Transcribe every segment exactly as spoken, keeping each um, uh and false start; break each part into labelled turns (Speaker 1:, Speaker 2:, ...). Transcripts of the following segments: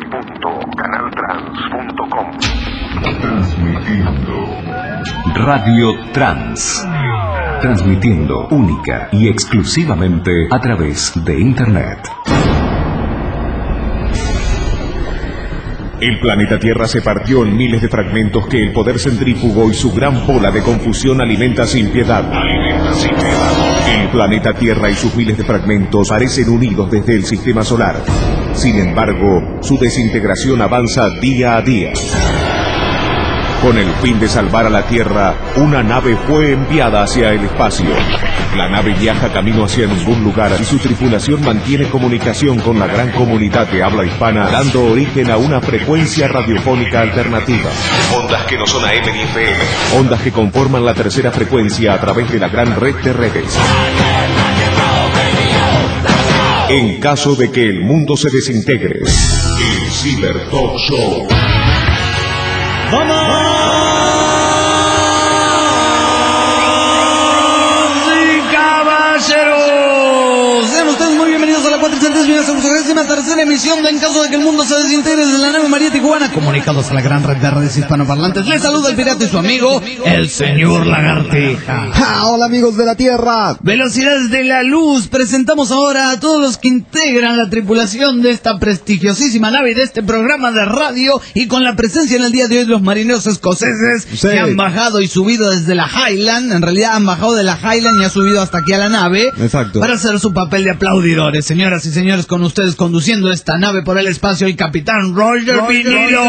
Speaker 1: punto canal trans punto com.
Speaker 2: Transmitiendo Radio Trans. Transmitiendo única y exclusivamente a través de Internet. El planeta Tierra se partió en miles de fragmentos que el poder centrífugo y su gran bola de confusión alimenta sin piedad. Alimenta sin piedad. El planeta Tierra y sus miles de fragmentos parecen unidos desde el sistema solar. Sin embargo, su desintegración avanza día a día. Con el fin de salvar a la Tierra, una nave fue enviada hacia el espacio. La nave viaja camino hacia ningún lugar y su tripulación mantiene comunicación con la gran comunidad de habla hispana, dando origen a una frecuencia radiofónica alternativa. Ondas que no son A M ni F M. Ondas que conforman la tercera frecuencia a través de la gran red de redes. En caso de que el mundo se desintegre, el Cyber Talk Show.
Speaker 3: ¡Vamos! ¡Y caballeros! Sean ustedes muy bienvenidos a la cuatrocientos tercera emisión de En caso de que el mundo se desintegre desde la nave María Tijuana, comunicados a la gran red de redes hispanoparlantes. Les saluda el pirata y su amigo, el señor Lagartija.
Speaker 4: ¡Ja! ¡Hola, amigos de la Tierra!
Speaker 3: Velocidades de la luz. Presentamos ahora a todos los que integran la tripulación de esta prestigiosísima nave y de este programa de radio, y con la presencia en el día de hoy de los marineros escoceses, sí, que han bajado y subido desde la Highland. En realidad han bajado de la Highland y han subido hasta aquí a la nave.
Speaker 4: Exacto.
Speaker 3: Para hacer su papel de aplaudidores. Señoras y señores, con ustedes conduciendo esta nave por el espacio, el capitán Roger, Roger Vinilo.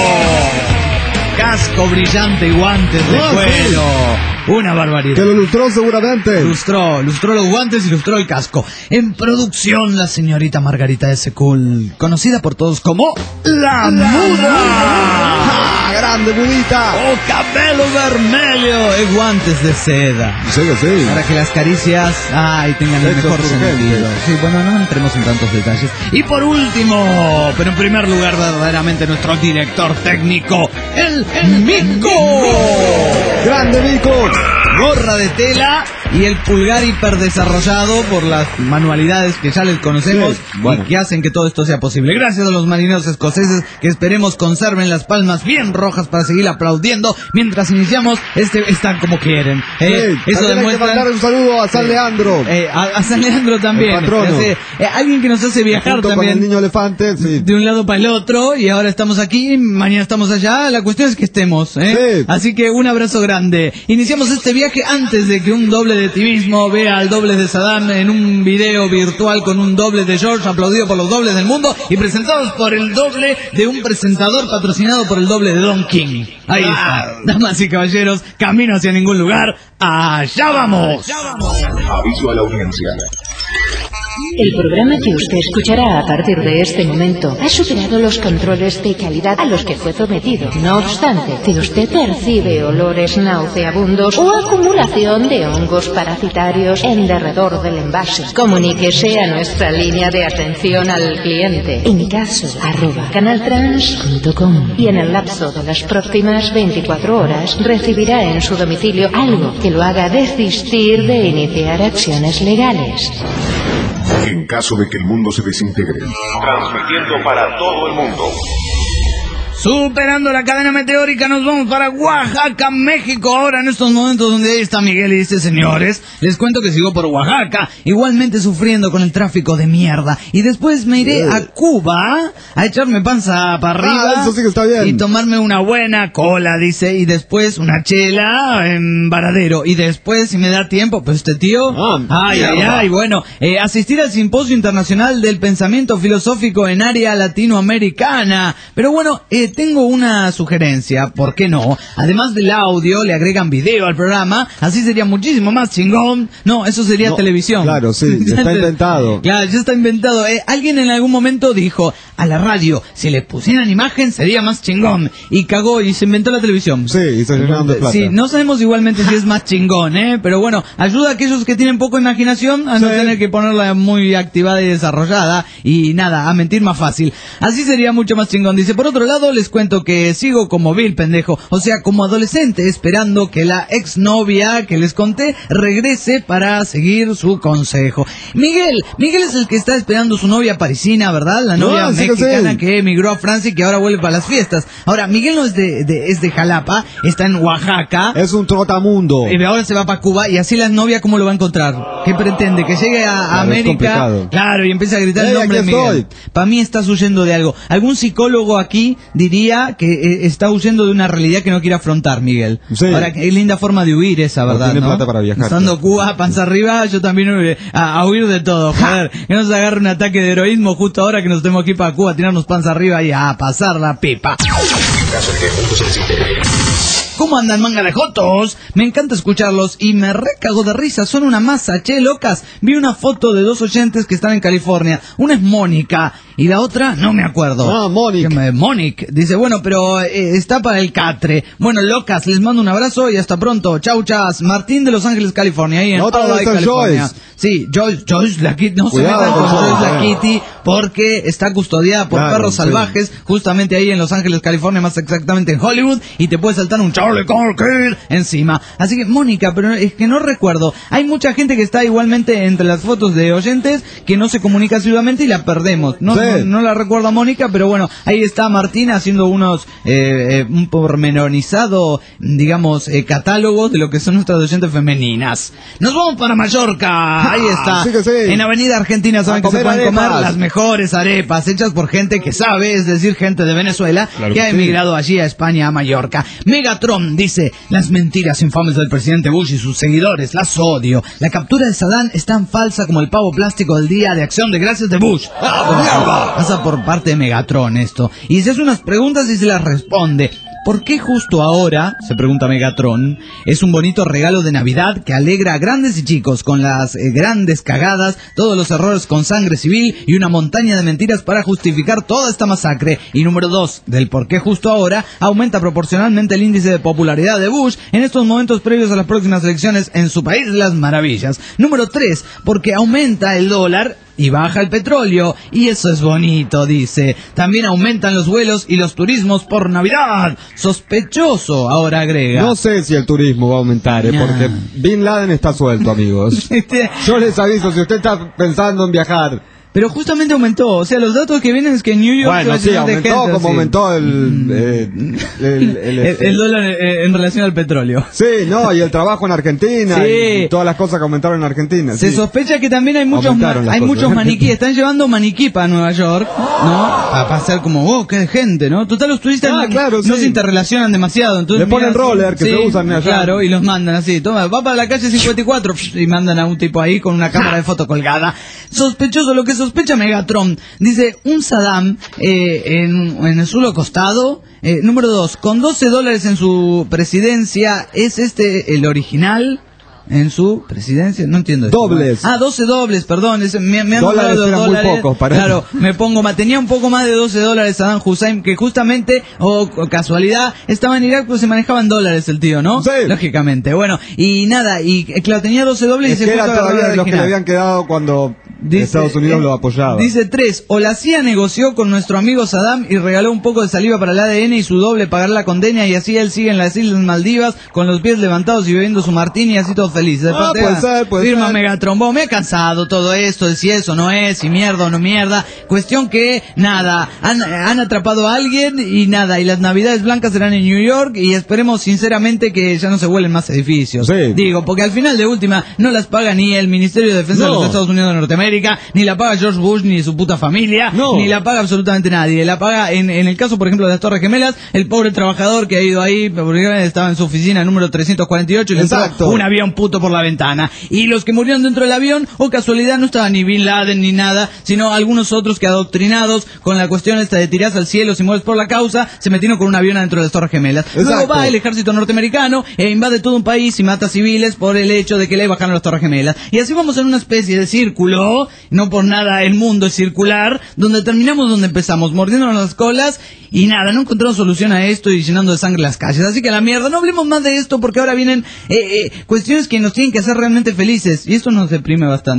Speaker 3: Casco brillante y guantes de oh, cuero. Sí. Una barbaridad.
Speaker 4: Que lo lustró seguramente.
Speaker 3: Lustró, lustró los guantes y lustró el casco. En producción, la señorita Margarita S. Cool, conocida por todos como La, la Muda.
Speaker 4: ¡Ah, grande mudita!
Speaker 3: ¡Oh, cabello vermelho! Es guantes de seda.
Speaker 4: Sí, sí.
Speaker 3: Para que las caricias, ay, tengan el mejor sentido. Sí, bueno, no entremos en tantos detalles. Y por último, pero en primer lugar, verdaderamente nuestro director técnico, el, el Mico.
Speaker 4: ¡Grande Mico!
Speaker 3: Gorra de tela y el pulgar hiperdesarrollado por las manualidades que ya les conocemos, sí, bueno, y que hacen que todo esto sea posible. Gracias a los marineros escoceses, que esperemos conserven las palmas bien rojas para seguir aplaudiendo mientras iniciamos este Están Como Quieren. Eh,
Speaker 4: sí, eso demuestra. Hay que mandar un saludo a San Leandro.
Speaker 3: Eh, a, a San Leandro también.
Speaker 4: El patrono.
Speaker 3: Eh, eh, alguien que nos hace viajar
Speaker 4: junto
Speaker 3: también.
Speaker 4: Con el niño elefante, sí.
Speaker 3: De un lado para el otro, y ahora estamos aquí, mañana estamos allá. La cuestión es que estemos, ¿eh? Sí. Así que un abrazo grande. Iniciamos este viaje antes de que un doble de ti mismo vea al doble de Saddam en un video virtual con un doble de George aplaudido por los dobles del mundo y presentados por el doble de un presentador patrocinado por el doble de Don King. Ahí está. Damas y caballeros, camino hacia ningún lugar. ¡Allá vamos! ¡Allá vamos!
Speaker 2: Aviso a la audiencia.
Speaker 5: El programa que usted escuchará a partir de este momento ha superado los controles de calidad a los que fue sometido. No obstante, si usted percibe olores nauseabundos o acumulación de hongos parasitarios en derredor del envase, comuníquese a nuestra línea de atención al cliente en caso arroba canaltrans punto com, y en el lapso de las próximas veinticuatro horas recibirá en su domicilio algo que lo haga desistir de iniciar acciones legales.
Speaker 2: En caso de que el mundo se desintegre, transmitiendo para todo el mundo.
Speaker 3: Superando la cadena meteórica, nos vamos para Oaxaca, México. Ahora en estos momentos donde ahí está Miguel y dice: señores, les cuento que sigo por Oaxaca, igualmente sufriendo con el tráfico de mierda. Y después me iré a Cuba a echarme panza para arriba.
Speaker 4: Ah, eso sí que está bien.
Speaker 3: Y tomarme una buena cola, dice. Y después una chela en Varadero. Y después, si me da tiempo, pues este tío. Ah, ay, ay, ay. Bueno, eh, asistir al Simposio Internacional del Pensamiento Filosófico en Área Latinoamericana. Pero bueno, eh, tengo una sugerencia, ¿por qué no? Además del audio, le agregan video al programa, así sería muchísimo más chingón. No, eso sería no, televisión.
Speaker 4: Claro, sí, ya está inventado.
Speaker 3: Claro, ya está inventado. Eh, alguien en algún momento dijo, a la radio, si le pusieran imagen sería más chingón. Y cagó y se inventó la televisión.
Speaker 4: Sí, y se llenaron de plata.
Speaker 3: Sí, no sabemos igualmente si es más chingón, ¿eh? Pero bueno, ayuda a aquellos que tienen poco imaginación a sí. no tener que ponerla muy activada y desarrollada. Y nada, a mentir más fácil. Así sería mucho más chingón. Dice, por otro lado, les cuento que sigo como Bill, pendejo, o sea, como adolescente, esperando que la exnovia que les conté regrese para seguir su consejo. Miguel, Miguel es el que está esperando su novia parisina, ¿verdad? La novia no, sí,
Speaker 4: sí que
Speaker 3: mexicana
Speaker 4: sí.
Speaker 3: que emigró a Francia y que ahora vuelve para las fiestas. Ahora, Miguel no es de, de, es de Jalapa, está en Oaxaca.
Speaker 4: Es un trotamundo.
Speaker 3: Y ahora se va para Cuba y así la novia, ¿cómo lo va a encontrar? ¿Qué pretende? Que llegue a, a
Speaker 4: Claro, es
Speaker 3: América,
Speaker 4: complicado.
Speaker 3: claro, y empieza a gritar el
Speaker 4: Ey,
Speaker 3: nombre de
Speaker 4: aquí
Speaker 3: Miguel.
Speaker 4: estoy.
Speaker 3: Para mí estás huyendo de algo. Algún psicólogo aquí diría que eh, está huyendo de una realidad que no quiere afrontar, Miguel.
Speaker 4: Sí.
Speaker 3: Ahora, qué linda forma de huir esa,
Speaker 4: No
Speaker 3: ¿verdad?
Speaker 4: tiene
Speaker 3: ¿no?
Speaker 4: plata para viajar,
Speaker 3: Estando
Speaker 4: claro.
Speaker 3: Cuba, panza arriba, yo también huiré a, a huir de todo, joder. Que nos agarre un ataque de heroísmo justo ahora que nos tenemos que ir para Cuba, tirarnos panza arriba y a pasar la pipa. ¿Cómo andan, manga de jotos? Me encanta escucharlos y me recago de risa. Son una masa, che, locas. Vi una foto de dos oyentes que están en California. Una es Mónica y la otra no me acuerdo.
Speaker 4: Ah, Mónica.
Speaker 3: Que me- Mónica. Dice, bueno, pero eh, está para el catre. Bueno, locas, les mando un abrazo y hasta pronto. Chau, chas. Martín de Los Ángeles, California. Ahí en
Speaker 4: La otra
Speaker 3: Ojai,
Speaker 4: debe ser
Speaker 3: California.
Speaker 4: Joyce.
Speaker 3: Sí, Joyce, Joyce la Kitty. No
Speaker 4: Cuidado
Speaker 3: se metan con
Speaker 4: con
Speaker 3: Joyce
Speaker 4: Joyce,
Speaker 3: la
Speaker 4: eh.
Speaker 3: Kitty porque está custodiada por
Speaker 4: Claro,
Speaker 3: perros
Speaker 4: sí.
Speaker 3: salvajes justamente ahí en Los Ángeles, California, más exactamente en Hollywood, y te puede saltar un Charlie Kirk encima. Así que, Mónica, pero es que no recuerdo. Hay mucha gente que está igualmente entre las fotos de oyentes que no se comunica asiduamente y la perdemos. No,
Speaker 4: Sí.
Speaker 3: no, no la recuerdo a Mónica, pero bueno, ahí está Martín haciendo unos, eh, eh, un pormenorizado, digamos, eh, catálogos de lo que son nuestras oyentes femeninas. Nos vamos para Mallorca. Ahí está.
Speaker 4: sí que sí.
Speaker 3: En Avenida Argentina saben
Speaker 4: A
Speaker 3: que se
Speaker 4: comer
Speaker 3: pueden comer
Speaker 4: arepas.
Speaker 3: las mejores arepas hechas por gente que sabe, es decir, gente de Venezuela que ha emigrado allí a España, a Mallorca. Megatron dice, las mentiras infames del presidente Bush y sus seguidores, las odio. La captura de Saddam es tan falsa como el pavo plástico del Día de Acción de Gracias de Bush. Pasa por parte de Megatron esto. Y se hace unas preguntas y se las responde. ¿Por qué justo ahora, se pregunta Megatron, es un bonito regalo de Navidad que alegra a grandes y chicos con las eh, grandes cagadas, todos los errores con sangre civil y una montaña de mentiras para justificar toda esta masacre? Y número dos, del por qué justo ahora aumenta proporcionalmente el índice de popularidad de Bush en estos momentos previos a las próximas elecciones en su país de las maravillas. Número tres, porque aumenta el dólar y baja el petróleo, y eso es bonito, dice. También aumentan los vuelos y los turismos por Navidad. Sospechoso, ahora agrega.
Speaker 4: No sé si el turismo va a aumentar, ¿eh?
Speaker 3: Nah.
Speaker 4: Porque Bin Laden está suelto, amigos.
Speaker 3: Este,
Speaker 4: Yo les aviso, si usted está pensando en viajar.
Speaker 3: Pero justamente aumentó, o sea, los datos que vienen es que New York se va
Speaker 4: Bueno,
Speaker 3: a
Speaker 4: sí,
Speaker 3: llenar de
Speaker 4: aumentó
Speaker 3: gente,
Speaker 4: como
Speaker 3: así.
Speaker 4: aumentó el, eh, el, el-
Speaker 3: el,
Speaker 4: este-
Speaker 3: el dólar eh, en relación al petróleo.
Speaker 4: Sí, no, y el trabajo en Argentina,
Speaker 3: Sí.
Speaker 4: y todas las cosas que aumentaron en Argentina.
Speaker 3: Se
Speaker 4: sí.
Speaker 3: sospecha que también hay muchos
Speaker 4: Aumentaron
Speaker 3: ma-
Speaker 4: las
Speaker 3: hay
Speaker 4: cosas.
Speaker 3: muchos maniquíes, están llevando maniquí para Nueva York, ¿no? Para pasar como, oh, qué gente, ¿no? Total, los turistas
Speaker 4: Ah,
Speaker 3: no,
Speaker 4: claro,
Speaker 3: no
Speaker 4: sí.
Speaker 3: se interrelacionan demasiado, entonces
Speaker 4: Le ponen
Speaker 3: miran,
Speaker 4: roller, que se usan allá.
Speaker 3: Claro, y los mandan así, toma, va para la calle cincuenta y cuatro y mandan a un tipo ahí con una cámara de foto colgada. Sospechoso, lo que sospecha Megatron, dice, un Saddam eh, en, en el suelo acostado. Eh, número dos, con doce dólares en su presidencia, ¿es este el original? En su presidencia, no entiendo esto.
Speaker 4: Dobles.
Speaker 3: Ah, doce dobles, perdón. ese- me, me han
Speaker 4: Dólares
Speaker 3: nombrado
Speaker 4: eran muy
Speaker 3: dólares.
Speaker 4: pocos para
Speaker 3: Claro,
Speaker 4: él.
Speaker 3: me pongo, ma- tenía un poco más de doce dólares Saddam Hussein, que justamente, o o casualidad, estaba en Irak, pues se manejaban dólares el tío, ¿no?
Speaker 4: Sí.
Speaker 3: Lógicamente. Bueno, y nada, y eh, claro, tenía doce dobles
Speaker 4: Es
Speaker 3: y se
Speaker 4: que
Speaker 3: fue
Speaker 4: era
Speaker 3: a agarrar
Speaker 4: todavía
Speaker 3: el
Speaker 4: de los que le
Speaker 3: original.
Speaker 4: habían quedado cuando Estados Unidos
Speaker 3: eh,
Speaker 4: lo apoyaba.
Speaker 3: Dice tres, o la C I A negoció con nuestro amigo Saddam y regaló un poco de saliva para el A D N y su doble pagar la condena, y así él sigue en las Islas Maldivas con los pies levantados y bebiendo su martini y así todo feliz. De
Speaker 4: Ah,
Speaker 3: parte
Speaker 4: puede
Speaker 3: A,
Speaker 4: ser, puede
Speaker 3: firma
Speaker 4: ser.
Speaker 3: Megatron. Bueno, me ha cansado todo esto de si eso no es, si mierda o no mierda. Cuestión que, nada, han, han atrapado a alguien y nada, y las Navidades blancas serán en New York y esperemos sinceramente que ya no se vuelen más edificios.
Speaker 4: Sí.
Speaker 3: Digo, porque al final de última no las paga ni el Ministerio de Defensa de
Speaker 4: No.
Speaker 3: los Estados Unidos de Norteamérica, ni la paga George Bush ni su puta familia,
Speaker 4: No.
Speaker 3: ni la paga absolutamente nadie. La paga, en, en el caso, por ejemplo, de las Torres Gemelas, el pobre trabajador que ha ido ahí, porque estaba en su oficina número trescientos cuarenta y ocho y le entró
Speaker 4: Exacto.
Speaker 3: un avión puto por la ventana. Y los que murieron dentro del avión, o casualidad, no estaban ni Bin Laden ni nada, sino algunos otros que, adoctrinados con la cuestión esta de tirarse al cielo si mueres por la causa, se metieron con un avión adentro de las Torres Gemelas. Luego
Speaker 4: Exacto.
Speaker 3: va el ejército norteamericano e invade todo un país y mata civiles por el hecho de que le bajaron las Torres Gemelas. Y así vamos en una especie de círculo, no por nada el mundo es circular, donde terminamos donde empezamos, mordiéndonos las colas y nada, no encontramos solución a esto y llenando de sangre las calles. Así que a la mierda, no hablemos más de esto porque ahora vienen eh, eh, cuestiones que nos tienen que hacer realmente felices y esto nos deprime bastante.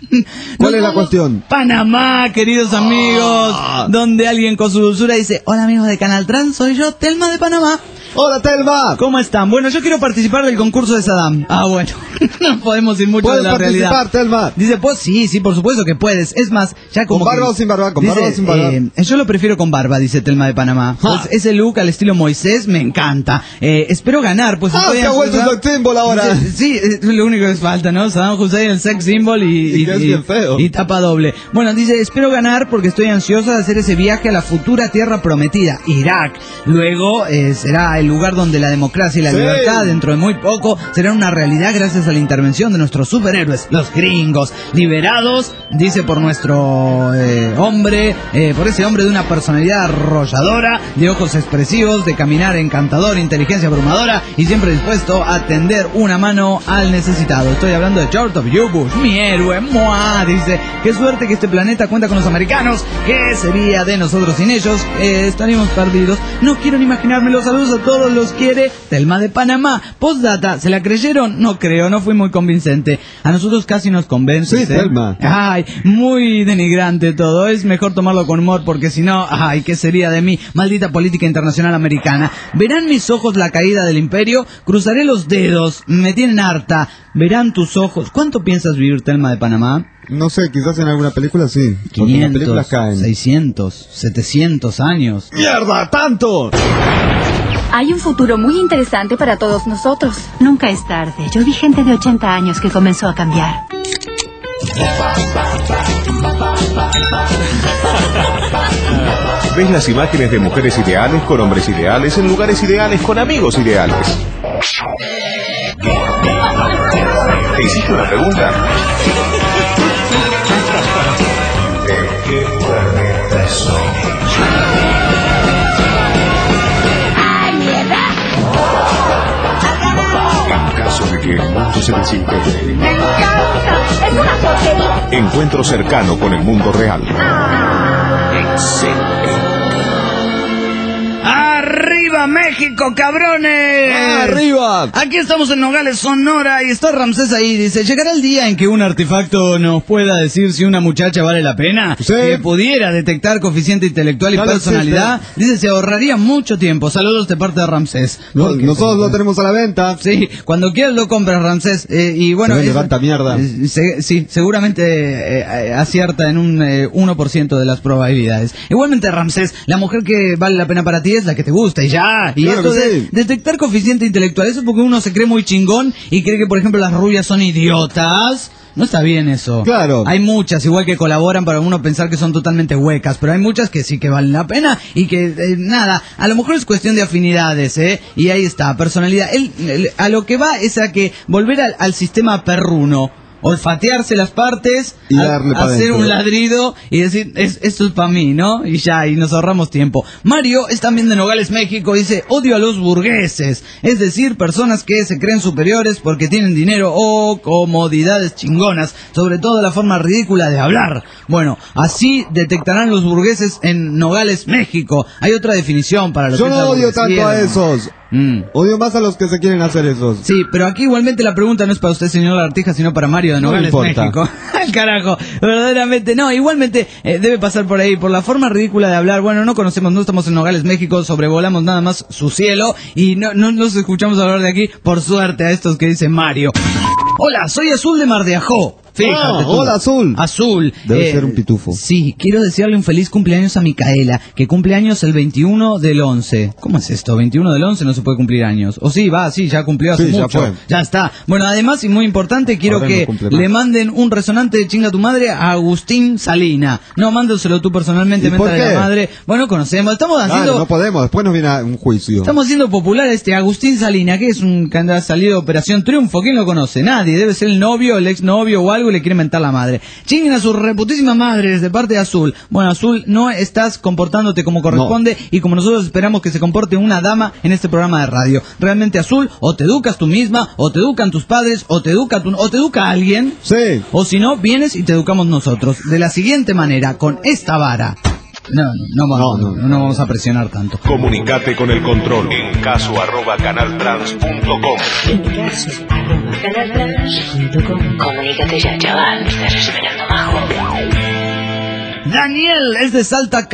Speaker 4: ¿Cuál
Speaker 3: Nos
Speaker 4: es la
Speaker 3: vamos
Speaker 4: cuestión?
Speaker 3: Panamá, queridos amigos, donde alguien con su dulzura dice: hola amigos de Canal Trans, soy yo, Telma de Panamá.
Speaker 4: ¡Hola, Telma!
Speaker 3: ¿Cómo están? Bueno, yo quiero participar del concurso de Saddam. Ah, bueno, no podemos ir mucho de
Speaker 4: ¿Puedes
Speaker 3: la realidad.
Speaker 4: participar, Telma?
Speaker 3: Dice, pues sí, sí, por supuesto que puedes. Es más, ya como
Speaker 4: ¿Con barba
Speaker 3: que-
Speaker 4: o sin barba? ¿Con
Speaker 3: dice,
Speaker 4: barba o sin barba?
Speaker 3: eh, yo lo prefiero con barba, dice Telma de Panamá. Pues ese look al estilo Moisés me encanta. Eh, espero ganar, pues
Speaker 4: Ah,
Speaker 3: estoy
Speaker 4: que ha vuelto
Speaker 3: ansiosa.
Speaker 4: sex symbol ahora.
Speaker 3: Dice, sí, es lo único que les falta, ¿no? Saddam Hussein, el sex symbol y,
Speaker 4: Y que es bien feo.
Speaker 3: y tapa doble. Bueno, dice, espero ganar porque estoy ansiosa de hacer ese viaje a la futura tierra prometida, Irak. Luego eh, será el lugar donde la democracia y la
Speaker 4: Sí.
Speaker 3: libertad, dentro de muy poco, serán una realidad gracias a la intervención de nuestros superhéroes, los gringos, liberados, dice, por nuestro eh, hombre, eh, por ese hombre de una personalidad arrolladora, de ojos expresivos, de caminar encantador, inteligencia abrumadora y siempre dispuesto a tender una mano al necesitado. Estoy hablando de George W. Bush, mi héroe, Moa, dice, qué suerte que este planeta cuenta con los americanos, ¿qué sería de nosotros sin ellos? Eh, estaríamos perdidos. No quiero ni imaginarme. Los saludos a todos, los quiere Telma de Panamá. Postdata, ¿se la creyeron? No creo, no fui muy convincente. A nosotros casi nos convence.
Speaker 4: Sí,
Speaker 3: ¿eh?
Speaker 4: Telma.
Speaker 3: Ay, muy denigrante todo. Es mejor tomarlo con humor porque si no, ay, ¿qué sería de mí? Maldita política internacional americana. ¿Verán mis ojos la caída del imperio? Cruzaré los dedos, me tienen harta. ¿Verán tus ojos? ¿Cuánto piensas vivir, Telma de Panamá?
Speaker 4: No sé, quizás en alguna película sí. Porque en las
Speaker 3: quinientos,
Speaker 4: películas caen.
Speaker 3: seiscientos, setecientos años.
Speaker 4: ¡Mierda, tanto!
Speaker 6: Hay un futuro muy interesante para todos nosotros.
Speaker 5: Nunca es tarde. Yo vi gente de ochenta años que comenzó a cambiar.
Speaker 2: Ves las imágenes de mujeres ideales con hombres ideales en lugares ideales con amigos ideales. ¿Te hiciste una pregunta? ¿De qué planeta soy? En caso de que el mundo se desintegre.
Speaker 6: ¡Me encanta! ¡Es una porquería!
Speaker 2: Encuentro cercano con el mundo real.
Speaker 3: ¡Arriba México, cabrones!
Speaker 4: ¡Arriba!
Speaker 3: Aquí estamos en Nogales, Sonora, y está Ramsés ahí. Dice, ¿llegará el día en que un artefacto nos pueda decir si una muchacha vale la pena?
Speaker 4: Sí.
Speaker 3: Que pudiera detectar coeficiente intelectual y
Speaker 4: Ya lo
Speaker 3: personalidad. Dice, se ahorraría mucho tiempo. Saludos de parte de Ramsés.
Speaker 4: No,
Speaker 3: Porque-
Speaker 4: nosotros lo tenemos a la venta.
Speaker 3: Sí, cuando quieras lo compras, Ramsés. Eh, y bueno,
Speaker 4: Se vende
Speaker 3: es-
Speaker 4: tanta mierda.
Speaker 3: eh, se- sí, seguramente eh, eh, acierta en un eh, uno por ciento de las probabilidades. Igualmente, Ramsés, la mujer que vale la pena para ti es la que te gusta y ya. Y
Speaker 4: Claro
Speaker 3: esto
Speaker 4: que
Speaker 3: de
Speaker 4: sí.
Speaker 3: detectar coeficiente intelectual, eso es porque uno se cree muy chingón y cree que, por ejemplo, las rubias son idiotas. No está bien eso.
Speaker 4: Claro.
Speaker 3: Hay muchas, igual que colaboran para uno pensar que son totalmente huecas, pero hay muchas que sí que valen la pena y que, eh, nada, a lo mejor es cuestión de afinidades, ¿eh? Y ahí está, personalidad. Él, él- a lo que va es a que volver al, al sistema perruno. Olfatearse las partes,
Speaker 4: Y
Speaker 3: a-
Speaker 4: darle pa'
Speaker 3: hacer
Speaker 4: dentro.
Speaker 3: un ladrido y decir, es, esto es para mí, ¿no? Y ya, y nos ahorramos tiempo. Mario es también de Nogales, México, dice, odio a los burgueses, es decir, personas que se creen superiores porque tienen dinero o comodidades chingonas, sobre todo la forma ridícula de hablar. Bueno, así detectarán los burgueses en Nogales, México. Hay otra definición para los
Speaker 4: Yo
Speaker 3: que es
Speaker 4: no
Speaker 3: la
Speaker 4: odio
Speaker 3: burguesía,
Speaker 4: tanto a
Speaker 3: ¿no?
Speaker 4: esos.
Speaker 3: Mm.
Speaker 4: Odio más a los que se quieren hacer esos.
Speaker 3: Sí, pero aquí igualmente la pregunta no es para usted, señor Lartija, sino para Mario de
Speaker 4: No
Speaker 3: Nogales,
Speaker 4: importa.
Speaker 3: México. Al carajo, verdaderamente. No, igualmente eh, debe pasar por ahí, por la forma ridícula de hablar. Bueno, no conocemos, no estamos en Nogales, México, sobrevolamos nada más su cielo y no, no nos escuchamos hablar de aquí, por suerte, a estos que dice Mario. Hola, soy Azul de Mar de Ajó. Fíjate
Speaker 4: Ah,
Speaker 3: tú.
Speaker 4: hola, Azul.
Speaker 3: Azul.
Speaker 4: Debe ser un pitufo.
Speaker 3: Sí, quiero desearle un feliz cumpleaños a Micaela, que cumple años el veintiuno del once. ¿Cómo es esto? veintiuno del once no se puede cumplir años. O sí, va, sí, ya cumplió hace
Speaker 4: Sí, ya
Speaker 3: mucho.
Speaker 4: fue.
Speaker 3: Ya está. Bueno, además, y muy importante, quiero
Speaker 4: Ahora no
Speaker 3: que
Speaker 4: cumple más.
Speaker 3: le manden un resonante de chinga tu madre a Agustín Salina. No, mándaselo tú personalmente,
Speaker 4: ¿Y por
Speaker 3: métale
Speaker 4: qué?
Speaker 3: la madre. Bueno, conocemos, estamos haciendo...
Speaker 4: Claro, no podemos, después nos viene a un juicio.
Speaker 3: Estamos haciendo popular a este Agustín Salina, que es un que anda salido de Operación Triunfo. ¿Quién lo conoce? Nadie. Debe ser el novio, el exnovio o algo y le quiere mentar la madre. Chinguen a sus reputísimas madres de parte de Azul. Bueno, Azul, no estás comportándote como corresponde y como nosotros esperamos que se comporte una dama en este programa de radio. Realmente, Azul, o te educas tú misma, o te educan tus padres, o te educa tu, o te educa alguien.
Speaker 4: Sí.
Speaker 3: O si no, vienes y te educamos nosotros. De la siguiente manera, con esta vara. No, no, no, vamos, no, no, no vamos a presionar tanto.
Speaker 2: Comunicate con el control en caso arroba canaltrans punto com.
Speaker 5: En caso arroba canaltrans punto com. Comunícate ya, chaval. Estás esperando majo.
Speaker 3: Daniel es de Salta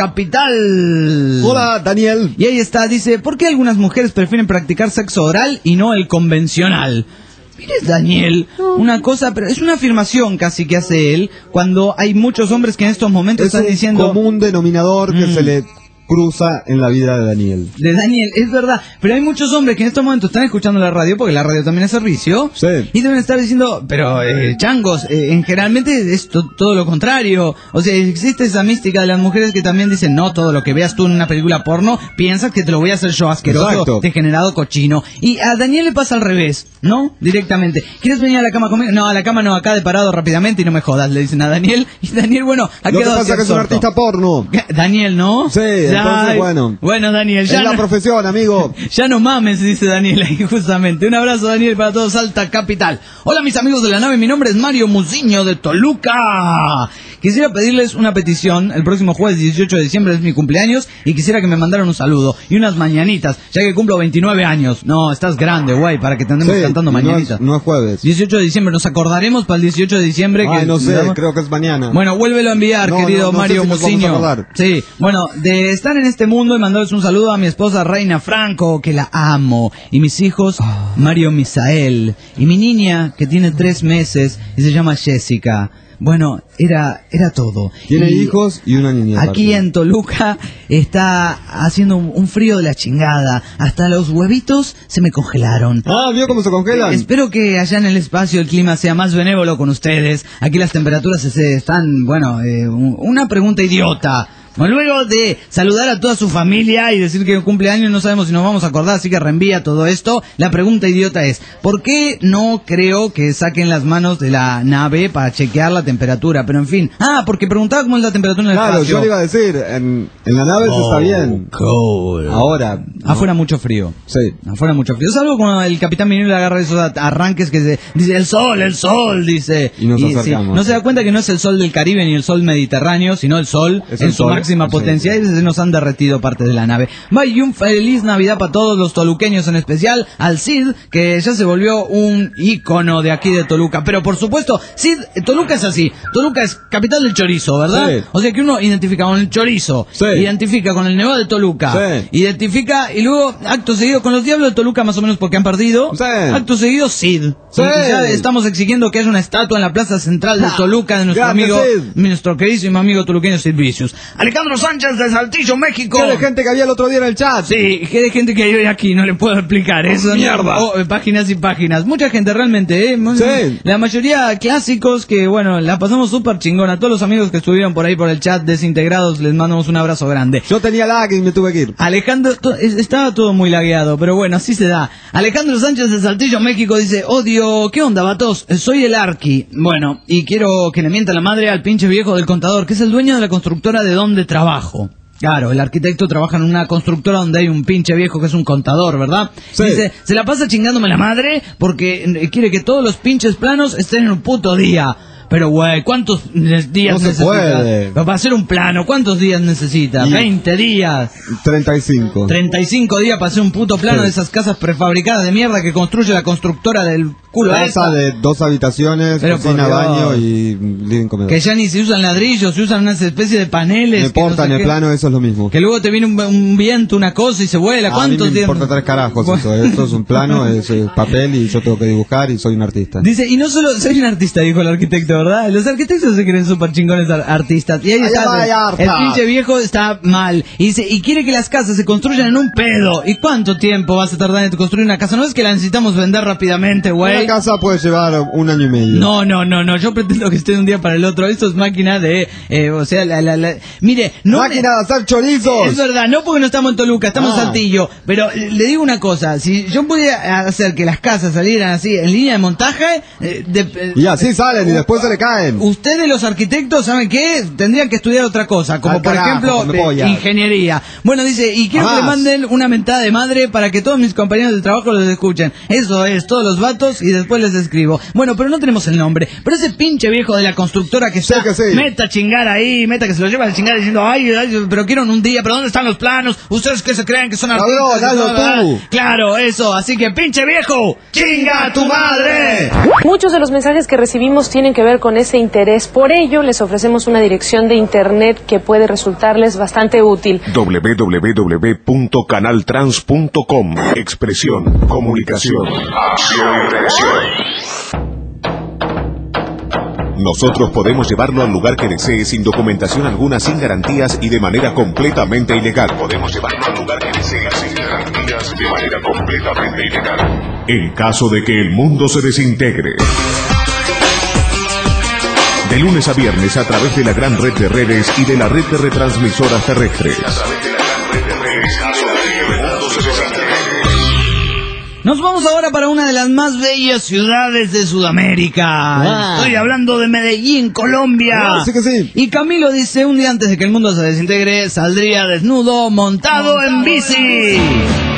Speaker 3: Capital.
Speaker 4: Hola, Daniel.
Speaker 3: Y ahí está, dice, ¿por qué algunas mujeres prefieren practicar sexo oral y no el convencional? Mire, Daniel, una cosa, pero es una afirmación casi que hace él, cuando hay muchos hombres que en estos momentos
Speaker 4: Es
Speaker 3: están
Speaker 4: un
Speaker 3: diciendo...
Speaker 4: común denominador que
Speaker 3: Mm.
Speaker 4: se le cruza en la vida de Daniel.
Speaker 3: De Daniel, es verdad, pero hay muchos hombres que en estos momentos están escuchando la radio, porque la radio también es servicio,
Speaker 4: Sí.
Speaker 3: y deben estar diciendo, pero eh, changos, eh, en generalmente es to- todo lo contrario, o sea, existe esa mística de las mujeres que también dicen, no, todo lo que veas tú en una película porno, piensas que te lo voy a hacer yo asqueroso,
Speaker 4: Exacto.
Speaker 3: degenerado, cochino, y a Daniel le pasa al revés, ¿no? Directamente, ¿quieres venir a la cama conmigo? No, a la cama no, acá de parado rápidamente y no me jodas, le dicen a Daniel, y Daniel, bueno, ha
Speaker 4: Lo que
Speaker 3: quedado
Speaker 4: pasa es que es un
Speaker 3: absorto.
Speaker 4: artista porno.
Speaker 3: Daniel, ¿no?
Speaker 4: Sí, entonces, bueno.
Speaker 3: Bueno, Daniel,
Speaker 4: Es
Speaker 3: ya
Speaker 4: la
Speaker 3: no,
Speaker 4: profesión, amigo.
Speaker 3: ya no mames, dice Daniel ahí justamente. Un abrazo, Daniel, para todos Salta Capital. Hola, mis amigos de la nave, mi nombre es Mario Muciño de Toluca. Quisiera pedirles una petición. El próximo jueves dieciocho de diciembre es mi cumpleaños y quisiera que me mandaran un saludo y unas mañanitas, ya que cumplo veintinueve años. No, estás grande, güey, para que te andemos
Speaker 4: Sí,
Speaker 3: cantando
Speaker 4: no es-
Speaker 3: mañanitas.
Speaker 4: No es jueves.
Speaker 3: dieciocho de diciembre, ¿nos acordaremos para el dieciocho de diciembre?
Speaker 4: Ay,
Speaker 3: que
Speaker 4: no sé,
Speaker 3: damos-
Speaker 4: creo que es mañana.
Speaker 3: Bueno, vuélvelo a enviar,
Speaker 4: No,
Speaker 3: querido
Speaker 4: no, no sé
Speaker 3: Mario
Speaker 4: si nos vamos a
Speaker 3: Muciño.
Speaker 4: acordar.
Speaker 3: Sí, bueno, de estar en este mundo y mandarles un saludo a mi esposa Reina Franco, que la amo, y mis hijos Mario Misael, y mi niña, que tiene tres meses y se llama Jessica. Bueno, era era todo.
Speaker 4: Tiene
Speaker 3: Y
Speaker 4: hijos y una niña.
Speaker 3: Aquí
Speaker 4: aparte.
Speaker 3: en Toluca está haciendo un, un frío de la chingada. Hasta los huevitos se me congelaron.
Speaker 4: Ah, ¿vio cómo se congelan?
Speaker 3: Espero que allá en el espacio el clima sea más benévolo con ustedes. Aquí las temperaturas se- se están, bueno, eh, un- una pregunta idiota. Bueno, luego de saludar a toda su familia y decir que cumpleaños, no sabemos si nos vamos a acordar, así que reenvía todo esto. La pregunta idiota es, ¿por qué no creo que saquen las manos de la nave para chequear la temperatura? Pero en fin, ah, porque preguntaba cómo es la temperatura en el
Speaker 4: Claro,
Speaker 3: espacio.
Speaker 4: yo le iba a decir, en, en la nave se está bien.
Speaker 3: Cold.
Speaker 4: Ahora. ¿no?
Speaker 3: Afuera mucho frío.
Speaker 4: Sí.
Speaker 3: Afuera mucho frío. Salvo cuando el capitán Minero le agarra esos at- arranques que se dice el sol, el sol, dice.
Speaker 4: Y nos
Speaker 3: sí,
Speaker 4: acercamos.
Speaker 3: no se da cuenta que no es el sol del Caribe ni el sol mediterráneo, sino el sol
Speaker 4: Es
Speaker 3: en
Speaker 4: el
Speaker 3: su
Speaker 4: sol,
Speaker 3: máxima
Speaker 4: sí.
Speaker 3: potencia y se nos han derretido parte de la nave. Vaya, y un feliz Navidad para todos los toluqueños, en especial al Cid, que ya se volvió un ícono de aquí de Toluca. Pero por supuesto, Cid, Toluca es así. Toluca es capital del chorizo, ¿verdad?
Speaker 4: Sí.
Speaker 3: O sea que uno identifica con el chorizo,
Speaker 4: Sí.
Speaker 3: identifica con el Nevado de Toluca,
Speaker 4: Sí.
Speaker 3: identifica y luego acto seguido con los Diablos de Toluca, más o menos porque han perdido.
Speaker 4: Sí.
Speaker 3: Acto seguido Cid.
Speaker 4: Sí.
Speaker 3: Y ya estamos exigiendo que haya una estatua en la plaza central de
Speaker 4: Ja.
Speaker 3: Toluca de nuestro
Speaker 4: Grande
Speaker 3: amigo,
Speaker 4: Cid.
Speaker 3: nuestro queridísimo amigo toluqueño Cid Vicious. Alejandro Sánchez de Saltillo, México.
Speaker 4: ¿Qué de gente que había el otro día en el chat?
Speaker 3: Sí, que de gente que hay hoy aquí, no le puedo explicar eso.
Speaker 4: Mierda.
Speaker 3: Oh, eh, páginas y páginas. Mucha gente realmente, ¿eh? Mu-
Speaker 4: Sí.
Speaker 3: La mayoría clásicos que, bueno, la pasamos súper chingón. A todos los amigos que estuvieron por ahí por el chat desintegrados, les mandamos un abrazo grande.
Speaker 4: Yo tenía lag y me tuve que ir.
Speaker 3: Alejandro, to- es- estaba todo muy lagueado, pero bueno, así se da. Alejandro Sánchez de Saltillo, México, dice, odio, ¿qué onda, vatos? Soy el Arqui. Bueno, y quiero que le mienta la madre al pinche viejo del contador, que es el dueño de la constructora de donde trabajo. Claro, el arquitecto trabaja en una constructora donde hay un pinche viejo que es un contador, ¿verdad?
Speaker 4: Sí.
Speaker 3: Dice, se la pasa chingándome la madre porque eh, quiere que todos los pinches planos estén en un puto día. Pero, güey, ¿cuántos ne- días
Speaker 4: No se
Speaker 3: necesita?
Speaker 4: puede.
Speaker 3: Para hacer un plano, ¿cuántos días necesita?
Speaker 4: Y-
Speaker 3: veinte días.
Speaker 4: treinta y cinco.
Speaker 3: treinta y cinco días para hacer un puto plano
Speaker 4: Sí.
Speaker 3: de esas casas prefabricadas de mierda que construye la constructora del culo
Speaker 4: Casa
Speaker 3: esa.
Speaker 4: de dos habitaciones,
Speaker 3: Pero
Speaker 4: cocina,
Speaker 3: por Dios.
Speaker 4: baño y living comedor.
Speaker 3: Que ya ni se usan ladrillos, se usan una especie de paneles.
Speaker 4: No
Speaker 3: que no
Speaker 4: importa,
Speaker 3: sé
Speaker 4: en el
Speaker 3: qué.
Speaker 4: plano eso es lo mismo.
Speaker 3: Que luego te viene un, un viento, una cosa y se vuela.
Speaker 4: A mí
Speaker 3: ¿Cuántos
Speaker 4: me
Speaker 3: días?
Speaker 4: importa tres carajos
Speaker 3: Bueno.
Speaker 4: eso. Eso es un plano, es, es papel y yo tengo que dibujar y soy un artista.
Speaker 3: Dice, y no solo soy un artista, dijo el arquitecto, ¿verdad? Los arquitectos se creen súper chingones ar- artistas. Y ahí
Speaker 4: Ay,
Speaker 3: está,
Speaker 4: ay,
Speaker 3: el,
Speaker 4: harta.
Speaker 3: el pinche viejo está mal. Y dice, y quiere que las casas se construyan en un pedo. ¿Y cuánto tiempo vas a tardar en construir una casa? No es que la necesitamos vender rápidamente, güey.
Speaker 4: Una casa puede llevar un año y medio.
Speaker 3: No, no, no, no, yo pretendo que esté de un día para el otro. Esto es máquina de, eh, o sea, la, la, la- mire, no me-
Speaker 4: ¡Máquina de hacer chorizos!
Speaker 3: es verdad, no porque no estamos en Toluca, estamos en
Speaker 4: Ah.
Speaker 3: Saltillo, pero le digo una cosa, si yo pudiera hacer que las casas salieran así en línea de montaje, eh, de- eh,
Speaker 4: Y así salen y después se le caen.
Speaker 3: ustedes los arquitectos, ¿saben qué? Tendrían que estudiar otra cosa, como
Speaker 4: Al
Speaker 3: por
Speaker 4: carajo,
Speaker 3: ejemplo
Speaker 4: come
Speaker 3: de
Speaker 4: polla.
Speaker 3: ingeniería. Bueno, dice, y quiero que le
Speaker 4: Jamás.
Speaker 3: manden una mentada de madre para que todos mis compañeros de trabajo los escuchen. Eso es, todos los vatos y y después les escribo. Bueno, pero no tenemos el nombre. Pero ese pinche viejo de la constructora que está,
Speaker 4: sí, que sí.
Speaker 3: meta a chingar ahí, meta que se lo lleva a chingar diciendo, ay, ay, pero quiero en un día, pero ¿dónde están los planos? ¿Ustedes qué se creen que son artistas?
Speaker 4: Cabrón, hazlo tú.
Speaker 3: Claro, eso, así que pinche viejo, chinga a tu madre.
Speaker 7: Muchos de los mensajes que recibimos tienen que ver con ese interés. Por ello, les ofrecemos una dirección de internet que puede resultarles bastante útil.
Speaker 2: doble u doble u doble u punto canal trans punto com. Expresión, comunicación, acción y reacción. Nosotros podemos llevarlo al lugar que desee sin documentación alguna, sin garantías y de manera completamente ilegal. Podemos llevarlo al lugar que desee sin garantías de manera completamente ilegal. En caso de que el mundo se desintegre. De lunes a viernes a través de la gran red de redes y de la red de retransmisoras terrestres. A través de la gran red de redes, caso de que el mundo se desintegre.
Speaker 3: Nos vamos ahora para una de las más bellas ciudades de Sudamérica.
Speaker 4: Wow.
Speaker 3: Estoy hablando de Medellín, Colombia.
Speaker 4: Ah, sí que sí.
Speaker 3: Y Camilo dice, un día antes de que el mundo se desintegre, saldría desnudo, montado, montado en bici. En bici.
Speaker 8: Hey,